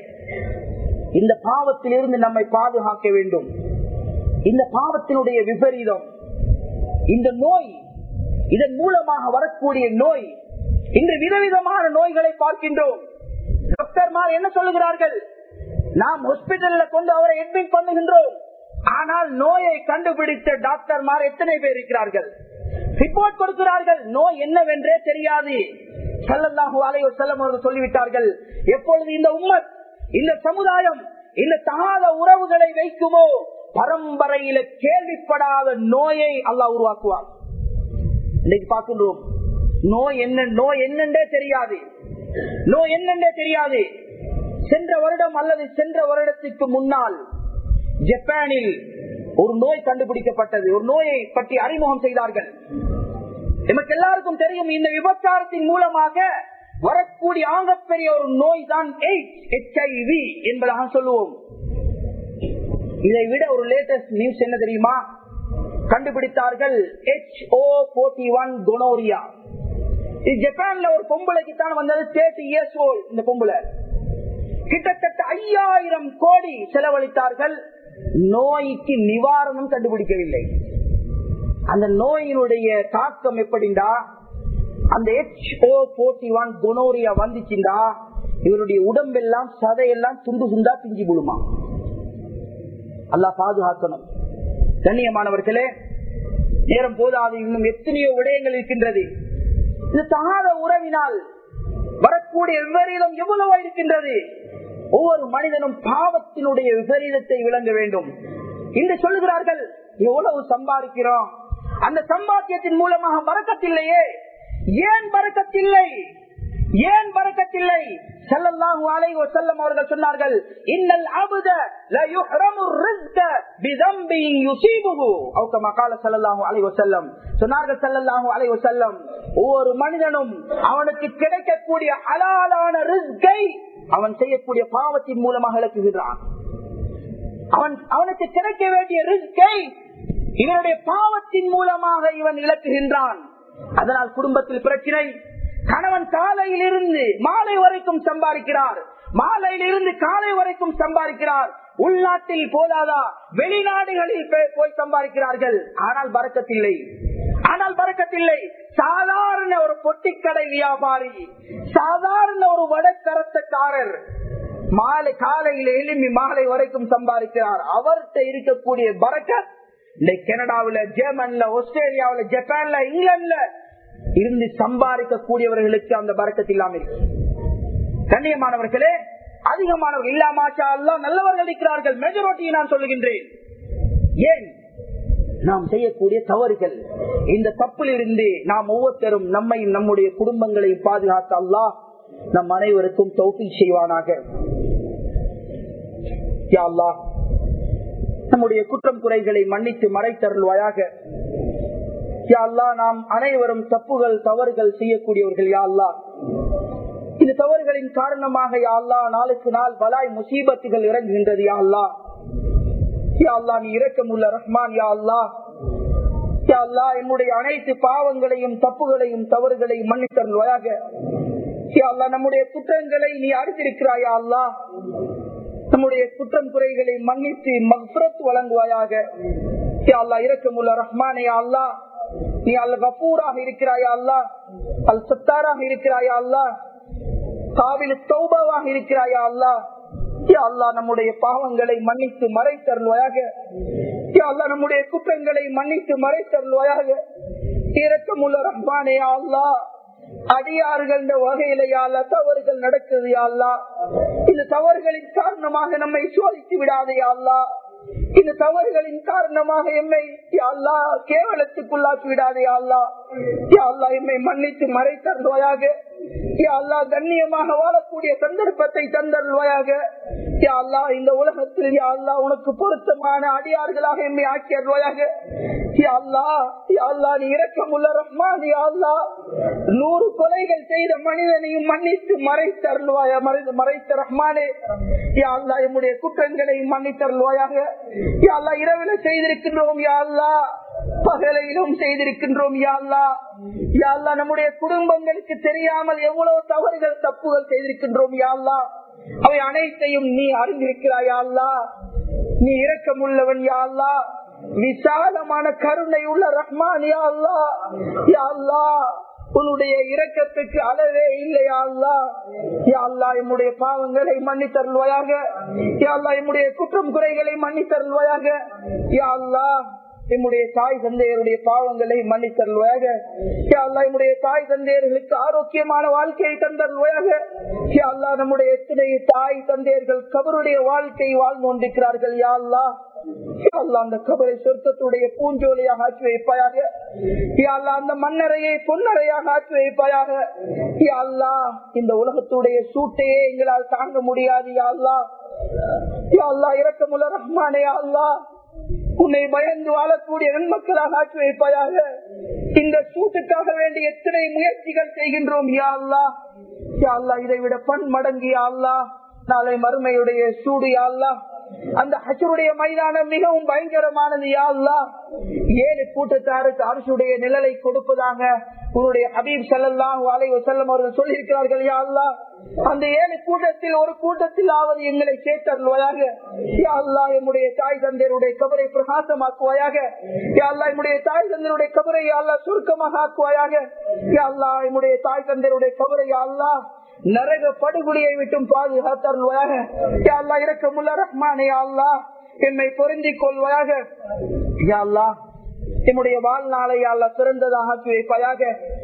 இந்த பாவத்தில் இருந்து நம்மை பாதுகாக்க வேண்டும். இந்த பாவத்தினுடைய விபரீதம், இந்த நோய், இதன் மூலமாக வரக்கூடிய நோய், இன்று விதவிதமான நோய்களை பார்க்கின்றோம். டாக்டர்மார் என்ன சொல்லுகிறார்கள்? நாம் ஹாஸ்பிட்டல்ல கொண்டு அவரை அட்மிட் பண்ணுகின்றோம், ஆனால் நோயை கண்டுபிடித்த டாக்டர்மார் எத்தனை பேர் இருக்கிறார்கள்? ரிப்போர்ட் கொடுக்கிறார்கள், நோய் என்னவென்றே தெரியாது. ஸல்லல்லாஹு அலைஹி வஸல்லம் அவர்கள் சொல்லிவிட்டார்கள், எப்பொழுது இந்த உம்மத், இந்த சமுதாயம் இந்த தகாத உறவுகளை வைக்குமோ, பரம்பரையில கேள்விப்படாத நோயை அல்லாஹ் உருவாக்குவார். இன்னைக்கு பார்க்கின்றோம், நோய் என்ன, நோய் என்னென்றே தெரியாது, நோய் என்னென்றே தெரியாது. சென்ற வருடம் அல்லது சென்ற வருடத்திற்கு முன்னால் ஜப்பானில் ஒரு நோய் கண்டுபிடிக்கப்பட்டது, ஒரு நோயை பற்றி அறிமுகம் செய்தார்கள். நமக்கு எல்லாருக்கும் தெரியும், இந்த விபச்சாரத்தின் மூலமாக வரக்கூடிய ஆகப்பெரிய ஒரு நோய் தான் எச் ஐ வி என்பதாக சொல்லுவோம். இதை விட ஒரு லேட்டஸ்ட் நியூஸ் என்ன தெரியுமா? கண்டுபிடித்தார்கள் எச் ஓ நாற்பத்தி ஒன்று கொனோரியா. இது ஜப்பான்ல ஒரு பொம்பளைக்கு தான் வந்தது, முப்பது இயர்ஸ் ஓல்ட். இந்த பொம்பளை கிட்டத்தட்ட ஐயாயிரம் கோடி செலவழித்தார்கள், நோய்க்கு நிவாரணம் கண்டுபிடிக்கவில்லை. அந்த நோயினுடைய தாக்கம் எப்படின்னா, அந்த எச் ஓ நாற்பத்தி ஒன்று கொனோரியா வந்துச்சுண்டா இவருடைய உடம்பெல்லாம் சதையெல்லாம் துண்டு துண்டா பிஞ்சு விடுமா. அல்லாஹ் பாதுகாக்கணும். கண்ணியமானவர்களே, நேரம் போதாது, இன்னும் எத்தனையோ விடயங்கள் இருக்கின்றது. இந்த தகாத உறவினால் வரக்கூடிய விபரீதம் எவ்வளவோ இருக்கின்றது. ஒவ்வொரு மனிதனும் பாவத்தினுடைய விபரீதத்தை விளங்க வேண்டும். இன்று சொல்லுகிறார்கள், எவ்வளவு சம்பாதிக்கிறோம், அந்த சம்பாத்தியத்தின் மூலமாக பரக்கத்தில்லையே. ஏன் பரக்கத்தில்லை? ஏன் பரக்கத்தில்லை? ஸல்லல்லாஹு அலைஹி வஸல்லம் அவர்கள் சொன்னார்கள், இன்னல் அப்த லா யுஹ்ரமு ரிஸ்க பிதம்பி யுஸீபுஹு அவ் கமா قال ஸல்லல்லாஹு அலைஹி வஸல்லம். சொன்னார்கள் ஸல்லல்லாஹு அலைஹி வஸல்லம், ஒவ்வொரு மனிதனும் அவனுக்கு கிடைக்கக்கூடிய ஹலாலான ரிஸ்கை அவன் செய்யக்கூடிய பாவத்தின் மூலமாக இழக்குகிறான். அவன் அவனுக்கு கிடைக்க வேண்டிய ரிஸ்கை இவனுடைய பாவத்தின் மூலமாக இவன் இழக்குகின்றான். அதனால் குடும்பத்தில் பிரச்சனை. கணவன் காலையில் இருந்து மாலை வரைக்கும் சம்பாதிக்கிறார், மாலையில் இருந்து காலை வரைக்கும் சம்பாதிக்கிறார். உள்நாட்டில் போதாதா, வெளிநாடுகளில் போய் சம்பாதிக்கிறார்கள். ஆனால் பரக்கத்தில்லை, ஆனால் பரக்கத்தில்லை. சாதாரண ஒரு பொட்டிக்கடை வியாபாரி, சாதாரண ஒரு வடக்கரத்தக்காரர் மாலை காலையில் எழும்பி மாலை வரைக்கும் சம்பாதிக்கிறார். அவர்கிட்ட இருக்கக்கூடிய பரக்கத் இந்த கனடாவில, ஜெர்மன்ல, ஆஸ்திரேலியாவில, ஜப்பான்ல, இங்கிலாந்துல இருந்து சம்பாதிக்க கூடியவர்களுக்கு அந்த பரக்கத் இல்லாம இருக்கு. கண்ணியமானவர்களே, அதிகமானவர்கள் இல்லா மாஷா அல்லாஹ் நல்லவர்கள் இருக்கிறார்கள், மெஜாரிட்டியை நான் சொல்லுகின்றேன். ஏன்? நாம் செய்யக்கூடிய தவறுகள். இந்த தப்பில் இருந்து நாம் ஒவ்வொருத்தரும் நம்மையும் நம்முடைய குடும்பங்களையும் பாதுகாத்த அல்லாஹ் நம் அனைவருக்கும் தௌஃபீக் செய்வானாக. யா அல்லாஹ், நம்முடைய குற்றம் குறைகளை மன்னித்து மறைத்தருள்வாயாக. யா அல்லாஹ், நாம் அனைவரும் தப்புகள் தவறுகள் செய்யக்கூடியவர்கள். யா அல்லாஹ், இந்த தவறுகளின் காரணமாக யா அல்லாஹ் நாளுக்கு நாள் பலாய் முசீபத்துகள் இறங்குகின்றது. யா அல்லாஹ், யா அல்லாஹ், நீ இரக்கமுள்ள ரஹ்மான். யா அல்லாஹ், யா அல்லாஹ், என்னுடைய அனைத்து பாவங்களையும் தப்புகளையும் தவறுகளையும் மன்னித்தருள்வாயாக. யா அல்லாஹ், நம்முடைய குற்றங்களை நீ அறிந்திருக்கிறாய். யா அல்லாஹ், நம்முடைய குற்றம் குறைகளை மன்னித்து மக்ஃபிரத் வழங்குவாயாக. யா அல்லாஹ், இரக்கமுள்ள ரஹ்மானே. யா அல்லாஹ், நீ அல் கஃபூராக இருக்கிறாய். யா அல்லாஹ், அல் சத்தாராக இருக்கிறாய். யா அல்லாஹ், காபில் தௌபாவாக இருக்கிறாய். யா அல்லாஹ், யா அல்லாஹ், நம்முடைய பாவங்களை மன்னித்து மறைத்தருள்வாயாக. யா அல்லாஹ், நம்முடைய குற்றங்களை மன்னித்து மறைத்தருள்வாயாக. இரக்கமுள்ள ரஹ்மானே. யா அல்லாஹ், அடியார்கள் வகையில யா அல்லாஹ் தவறுகள் நடக்குது. யா அல்லாஹ், இந்த தவறுகளின் காரணமாக நம்மை சோதித்து விடாதே. யா அல்லாஹ், இந்த தவறுகளின் காரணமாக எம்மை யா அல்லாஹ் கேவலத்துக்குள்ளாக்கி விடாதே. யா அல்லாஹ், யா அல்லாஹ், எம்மை மன்னித்து மறைத்தருள்வாயாக. யா அல்லாஹ், கண்ணியமாக வாழக்கூடிய சந்தர்ப்பத்தை தந்தருள்வாயாக. யா அல்லாஹ், இந்த உலகத்தில் யா அல்லாஹ் உனக்கு பொருத்தமான அடியார்களாக எம்மை ஆக்கி அருள்வாயாக. யா அல்லாஹ், யா அல்லாஹ், நீ இரக்கமுள்ள ரஹ்மான். யா அல்லாஹ், நூறு கொலைகள் செய்த மனிதனையும் மன்னித்து மறைத்தருள்வாயா, மறைத்த ரஹ்மானே. யா அல்லாஹ், எம்முடைய குற்றங்களை மன்னித்தருள்வாயாக. யா அல்லாஹ், இரவில செய்திருக்கின்றோம். யா அல்லாஹ், பகலையிலும் செய்திருக்கின்றோம். யா அல்லாஹ், யா அல்லாஹ், நம்முடைய குடும்பங்களுக்கு தெரியாமல் எவ்வளவு தவறுகள் தப்புகள் செய்திருக்கின்றோம். யா அல்லாஹ், அவை அனைத்தையும் நீ அறிந்திருக்கிறாய். யா அல்லாஹ், நீ இரக்கமுள்ளவன். யா அல்லாஹ், விசாலமான கருணை உள்ள ரஹ்மான். யா அல்லாஹ், யா அல்லாஹ், உன்னுடைய இரக்கத்துக்கு அளவே இல்லை. யா அல்லாஹ், யா அல்லாஹ், எம்முடைய பாவங்களை மன்னித்தருள்வாயாக. யா அல்லாஹ், எம்முடைய குற்றம் குறைகளை மன்னித்தருள்வாயாக. யா அல்லாஹ், எம்முடைய தாய் தந்தையருடைய பாவங்களை மன்னித்தருள்வாயாக. யா அல்லாஹ், எம்முடைய தாய் தந்தையர்களுக்கு ஆரோக்கியமான வாழ்க்கையை தந்தருள்வாயாக. யா அல்லாஹ், நம்முடைய எத்தனை தாய் தந்தையர்கள் கபருடைய வாழ்க்கை வாழ்ந்து கொண்டிருக்கிறார்கள். யா அல்லாஹ், யா அல்லாஹ், அந்த கபரை சொர்க்கத்துடைய பூஞ்சோலையாக ஆக்கி வைப்பாயாக. யா அல்லாஹ், அந்த மண்ணறையை பொன்னறையாக ஆக்கி வைப்பாயாக. யா அல்லாஹ், இந்த உலகத்துடைய சூட்டையே எங்களால் தாங்க முடியாது. யா அல்லாஹ், யா அல்லாஹ், இரக்கமுள்ள ரஹ்மானே. யா அல்லாஹ், உன்னை பயந்து வாழக்கூடிய நன்மக்களாக ஆக்கி வைப்பாயாக. இந்த சூட்டுக்காக வேண்டிய எத்தனை முயற்சிகள் செய்கின்றோம். யா அல்லாஹ், யா அல்லாஹ், இதை விட பன் மடங்கு யா அல்லாஹ் நாளை மறுமையுடைய சூடு. யா அல்லாஹ், அந்த ஹஜ்ருடைய மைதானம் மிகவும் பயங்கரமானது. யா அல்லாஹ், ஏழு கூட்டத்தாருக்கு அரசுடைய நிழலை கொடுப்பதாக உன்னுடைய ஹபீப் ஸல்லல்லாஹு அலைஹி வஸல்லம் அவர்கள் சொல்லியிருக்கிறார்கள். யா அல்லாஹ், அந்த ஏழு கூட்டத்தில் ஒரு கூட்டத்தில் ஆவது எங்களை சேர்த்தருள்வாயாக. யா அல்லாஹ், எம்முடைய தாய் தந்தையருடைய கபரை பிரகாசமாக்குவாயாக. யா அல்லாஹ், எம்முடைய தாய் தந்தையருடைய கபரை யா அல்லாஹ் சுருக்கமாக ஆக்குவாயாக. யா அல்லாஹ், எம்முடைய தாய் தந்தையருடைய கபரை யா அல்லாஹ் நரக படுகொலியை விட்டும் பாதுகாத்தருள்வாயாக. யா அல்லாஹ், இரக்கமுள்ள ரஹ்மானே. யா அல்லாஹ், என்னை பொருந்திக் கொள்வாயாக. யா அல்லாஹ், என்னுடைய வாழ்நாளை யா அல்லாஹ் சிறந்ததாக ஆக்கி வைப்பாயாக.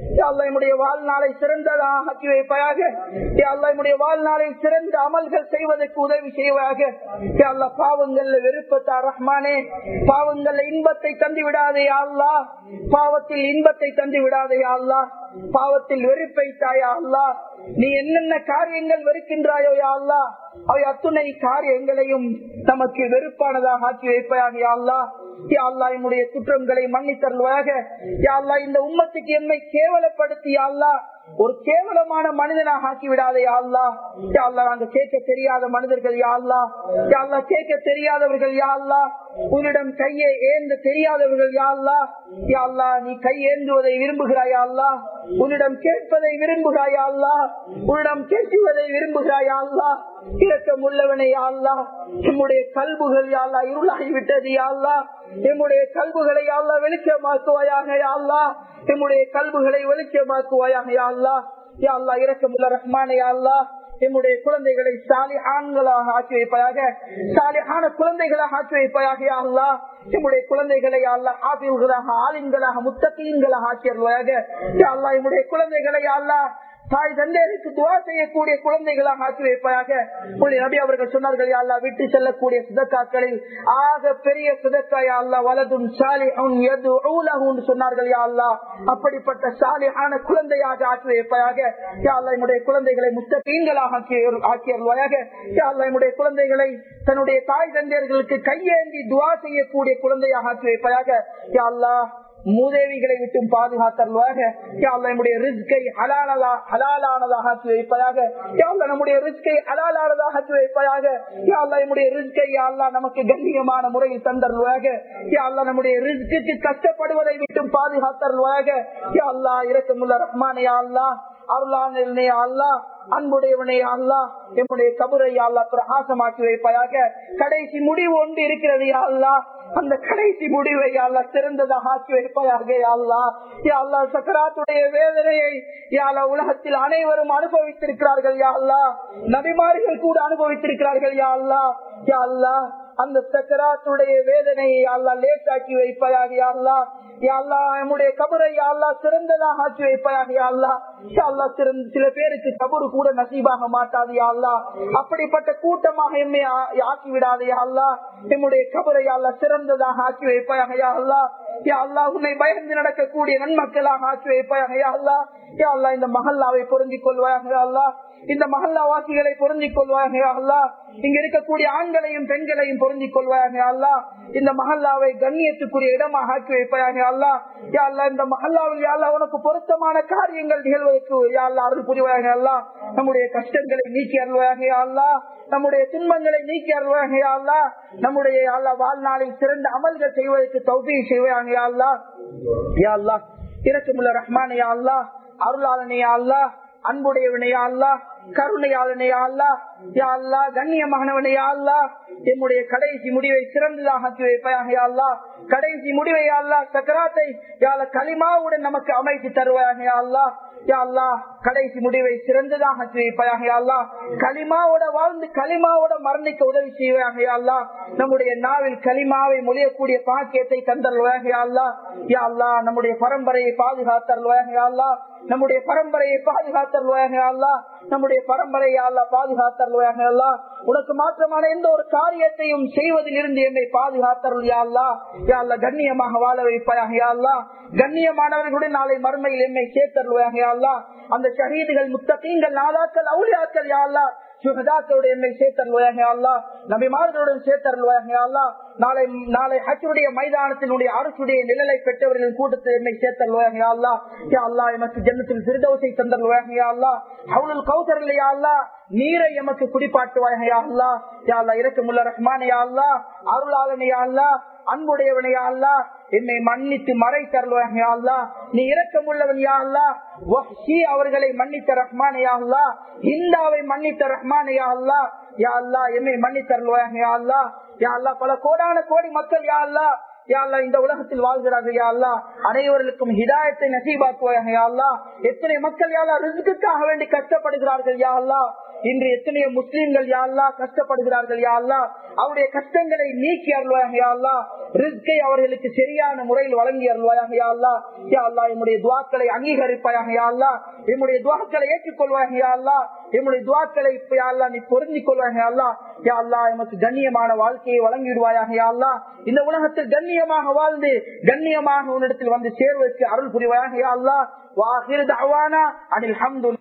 யா அல்லாஹ் என்னுடைய வாழ்நாளை சிறந்ததாக ஆக்கி வைப்பாயாக. யா அல்லாஹ் என்னுடைய வாழ்நாளை சிறந்த அமல்கள் செய்வதற்கு உதவி செய்வாயாக. யா அல்லாஹ் பாவங்கள்ல வெறுப்பத்தா ரஹ்மானே, பாவங்கள்ல இன்பத்தை தந்து விடாதே யா அல்லாஹ், பாவத்தில் இன்பத்தை தந்து விடாதே யா அல்லாஹ், பாவத்தில் வெறுப்பை தாயா அல்லாஹ். நீ என்னென்ன காரியங்கள் வெறுக்கின்றாயோ யா அல்லாஹ், அவை அத்துணை காரியங்களையும் நமக்கு வெறுப்பானதாக ஆக்கி வைப்பாயாக யா அல்லாஹ். யா அல்லாஹ் என்னுடைய குற்றங்களை மன்னித்தருள்வாயாக. யா அல்லாஹ் இந்த உம்மத்துக்கு என்னை கேவலப்படுத்தி யா அல்லாஹ் ஒரு கேவலமான மனிதனாக ஆக்கி விடாதே யா அல்லாஹ். யா அல்லாஹ் நாங்க கேட்க தெரியாத மனிதர்கள் யா அல்லாஹ், யா அல்லாஹ் கேட்க தெரியாதவர்கள் யா அல்லாஹ், உன்னிடம் கையை ஏந்த தெரியாதவர்கள் யா அல்லாஹ். யா அல்லாஹ் நீ கை ஏந்துவதை விரும்புகிறாய் யா அல்லாஹ், உன்னிடம் கேட்பதை விரும்புகிறாய் யா அல்லாஹ், உன்னிடம் கேட்குவதை விரும்புகிறாய் யா அல்லாஹ். இரக்கம் உள்ளவனே யா அல்லாஹ், நம்முடைய கல்புகள் யா அல்லாஹ் இருளாகி விட்டது யா அல்லாஹ், நம்முடைய கல்புகளை யா அல்லாஹ் வெளிச்சமாக்குவாயாக யா அல்லாஹ், நம்முடைய கல்புகளை வெளிச்சமாக்குவாயாக யா அல்லாஹ். யா அல்லாஹ் இரக்கமுள்ள ரஹ்மானே யா அல்லாஹ், நம்முடைய குழந்தைகளை சாலிஹான்களாக ஆக்கி வைப்பாயாக, சாலிஹான குழந்தைகளாக ஆக்கி வைப்பாயாக யா அல்லாஹ். நம்முடைய குழந்தைகளை யா அல்லாஹ் ஆபில்களாக, ஆலிம்களாக, முத்தகீன்களாக ஆக்கியருள்வாயாக. யா அல்லாஹ் நம்முடைய குழந்தைகளை யா அல்லாஹ் தாய் தந்தையருக்கு துவா செய்யக்கூடிய குழந்தைகளாக ஆக்கி வைப்பாயாக. நபி அவர்கள் சொன்னார்கள் யா அல்லாஹ் விட்டு செல்லக்கூடிய சதக்காக்களில் ஆக பெரிய சதக்கா யா அல்லாஹ் வலதுன் சாலிஹுன் யதுஉ லஹு சொன்னார்கள் யா அல்லாஹ். அப்படிப்பட்ட சாலிஹான குழந்தையாக ஆக்கி வைப்பாயாக. யா அல்லாஹ் நம்முடைய குழந்தைகளை முத்தகீன்களாக ஆக்கி ஆக்கியருள்வாயாக. யா அல்லாஹ் நம்முடைய குழந்தைகளை தன்னுடைய தாய் தந்தையர்களுக்கு கையேந்தி துவா செய்யக்கூடிய குழந்தையாக ஆக்கி வைப்பாயாக. யா அல்லாஹ் மூதேவிகளை விட்டும் பாதுகாத்தருள்வாக. யா அல்லாஹ் நம்முடைய ரிஸ்கை ஹலாலா ஹலாலானதாக ஆக்கி வைப்பாயாக. யா அல்லாஹ் நம்முடைய ரிஸ்கை ஹலாலானதாக ஆக்கி வைப்பாயாக. யா அல்லாஹ் நம்முடைய ரிஸ்கை யா அல்லாஹ் நமக்கு கண்ணியமான முறையில் தந்தருள்வாக. யா அல்லாஹ் நம்முடைய ரிஸ்குக்கு கஷ்டப்படுவதை விட்டும் பாதுகாத்தருள்வாக. யா அல்லாஹ் இரக்கமுள்ள ரஹ்மானே யா அல்லாஹ், அருளானே யா அல்லாஹ், அன்புடையவனே யா அல்லாஹ், நம்முடைய கபரை யா அல்லாஹ் பிரகாசமாக்கி வைப்பாயாக. கடைசி முடிவு ஒன்று இருக்கிறது யா அல்லாஹ், அந்த கடைசி முடிவை யா அல்லாஹ் சிறந்ததாக ஆக்கி வைப்பாயாக யா அல்லாஹ். யா அல்லாஹ் சக்கராத்துடைய வேதனையை யா அல்லாஹ் உலகத்தில் அனைவரும் அனுபவித்திருக்கிறார்கள் யா அல்லாஹ், நபிமார்கள் கூட அனுபவித்திருக்கிறார்கள் யா அல்லாஹ். யா அல்லாஹ் அந்த சக்கராத்துடைய வேதனையை யா அல்லாஹ் லேசாக்கி வைப்பாயாக யா அல்லாஹ். யா அல்லாஹ் நம்முடைய கபரை யா அல்லாஹ் சிறந்ததாக ஆக்கி வைப்பாயாக யா அல்லாஹ். யா அல்லாஹ் சில பேருக்கு கபரு கூட நசீபாக மாட்டாது யா அல்லாஹ், அப்படிப்பட்ட கூட்டமாக எம்மை ஆக்கி விடாது யா அல்லாஹ். நம்முடைய கபரை யா அல்லாஹ் சிறந்ததாக ஆக்கி வைப்பாயாக யா அல்லாஹ். யா அல்லாஹ் உன்னை பயந்து நடக்கக்கூடிய நன்மக்களாக ஆக்கி வைப்பாயாக யா அல்லாஹ். யா அல்லாஹ் இந்த மஹல்லாவை பொருந்திக் கொள்வாயாக யா அல்லாஹ், இந்த மஹல்லா வாசிகளை பொருந்திக் கொள்வாயாக யா அல்லாஹ். இங்க இருக்கக்கூடிய ஆண்களையும் பெண்களையும் பொருந்திக் கொள்வாயாக யா அல்லாஹ். இந்த மஹல்லாவை கண்ணியத்துக்குரிய இடமாக ஆக்கி வைப்பாயாக யா அல்லாஹ். யா அல்லாஹ் இந்த மஹல்லாவில் யா அல்லாஹ் உனக்கு பொருத்தமான காரியங்கள் நிகழ்வதற்கு யா அல்லாஹ் அருள் புரிவாயாக யா அல்லாஹ். நம்முடைய கஷ்டங்களை நீக்கி அருள்வாயாக யா அல்லாஹ், நம்முடைய துன்பங்களை நீக்கி அருள்வாயாக யா அல்லாஹ். நம்முடைய யா அல்லாஹ் வாழ்நாளில் சிறந்த அமல்கள் செய்வதற்கு தௌஃபீக் செய்வாயாக யா அல்லாஹ். யா அல்லாஹ் இரக்கமுள்ள ரஹ்மானே யா அல்லாஹ், அருளாளனே யா அல்லாஹ், அன்புடையவனே யா அல்லாஹ், கருணையாளனே யா அல்லாஹ். யா அல்லாஹ் கண்ணியமானவனே யா அல்லாஹ், என்னுடைய கடைசி முடிவை சிறந்ததாக ஆக்கி வைப்பாயாக யா அல்லாஹ். கடைசி முடிவை யா அல்லாஹ் சக்கராத்தை யா அல்லாஹ் கலிமாவுடன் நமக்கு அமைத்து தருவாயாக யா அல்லாஹ். யா அல்லாஹ் கடைசி முடிவை சிறந்ததாக ஆக்கி வைப்பாயாக யா அல்லாஹ். கலிமாவோட வாழ்ந்து கலிமாவோட மரணிக்க உதவி செய்வாயாக யா அல்லாஹ். நம்முடைய நாவில் கலிமாவை மொழியக்கூடிய பாக்கியத்தை தந்தருவாயாக யா அல்லாஹ். யா அல்லாஹ் நம்முடைய பரம்பரையை பாதுகாத்தருவாயாக யா அல்லாஹ், நம்முடைய பரம்பரையை பாதுகாத்தருவாயாக யா அல்லாஹ், நம்முடைய பரம்பரையை அல்லாஹ் பாதுகாத்தருவாயாக யா அல்லாஹ். உனக்கு மாற்றமான எந்த ஒரு காரியத்தையும் செய்வதில் இருந்து என்னை பாதுகாத்தருள் யா அல்லாஹ். யா அல்லாஹ் கண்ணியமாக வாழ வைப்பாயாக யா அல்லாஹ், கண்ணியமானவர்களுடன் நாளை மறுமையில் என்னை சேர்த்தருவாயாக யா அல்லாஹ். அந்த ஷஹீதுகள், முத்தகீன்கள், நாதாக்கள், அவுலியாக்கள் யா அல்லாஹ், சுஹதாக்களுடைய என்னை சேர்த்தருள்வாயாக யா அல்லாஹ், நபிமார்களுடன் சேர்த்தருள்வாயாக யா அல்லாஹ். நாளை நாளை ஹஜ்ஜுடைய மைதானத்தினுடைய அரசுடைய நிழலை பெற்றவர்களின் கூட்டத்தில் என்னை சேர்த்தருள்வாயாக யா அல்லாஹ். யா அல்லாஹ் எமக்கு ஜன்னத்துல் ஃபிர்தௌஸை தந்தருள்வாயாக யா அல்லாஹ். ஹவுலுல் கௌஸரில் யா அல்லாஹ் நீரை எமக்கு குடிப்பாட்டுவாயாக யா அல்லாஹ். யா அல்லாஹ் இரக்கமுள்ள ரஹ்மானே யா அல்லாஹ், அருளாளனே யா அல்லாஹ், அன்புடையவனே யா அல்லாஹ், என்னை மன்னித்து மறை தருள்வாயாக யா அல்லாஹ். நீ இரக்கமுள்ளவன் யா அல்லாஹ். வஹ்ஷி அவர்களை மன்னித்த ரஹ்மானே யா அல்லாஹ், ஹிந்தாவை மன்னித்த ரஹ்மானே யா அல்லாஹ். யா அல்லாஹ் என்னை மன்னித்தருள்வாயாக யா அல்லாஹ். யா அல்லாஹ் பல கோடான கோடி மக்கள் யா அல்லாஹ் யா அல்லாஹ் இந்த உலகத்தில் வாழ்கிறார்கள் யா அல்லாஹ், அனைவருக்கும் ஹிதாயத்தை நசீபாக்குவாயாக யா அல்லாஹ். எத்தனை மக்கள் யா அல்லாஹ் ரிஸ்குக்காக வேண்டி கஷ்டப்படுகிறார்கள் யா அல்லாஹ். இன்று எத்தனையோ முஸ்லிம்கள் யா அல்லாஹ் கஷ்டப்படுகிறார்கள் யா அல்லாஹ் அவருடைய கஷ்டங்களை நீக்கி அருள்வாயாக யா அல்லாஹ் ரிஸ்கை அவர்களுக்கு சரியான முறையில் வழங்கி அருள்வாயாக யா அல்லாஹ் யா அல்லாஹ் நம்முடைய துஆக்களை அங்கீகரிப்பாயாக யா அல்லாஹ் நம்முடைய துஆக்களை ஏற்றுக்கொள்வாயாக யா அல்லாஹ் நம்முடைய துஆக்களை யா அல்லாஹ் நீ பொருந்திக் கொள்வாயாக யா அல்லாஹ் யா அல்லாஹ் நமக்கு கண்ணியமான வாழ்க்கையை வழங்கிடுவாயாக யா அல்லாஹ் இந்த உலகத்தில் கண்ணியமாக வாழ்ந்து கண்ணியமாக உன்னிடத்தில் வந்து சேர்வதற்கு அருள் புரிவாயாக யா அல்லாஹ் வா ஆகிரு தஅவானா அனில் ஹம்து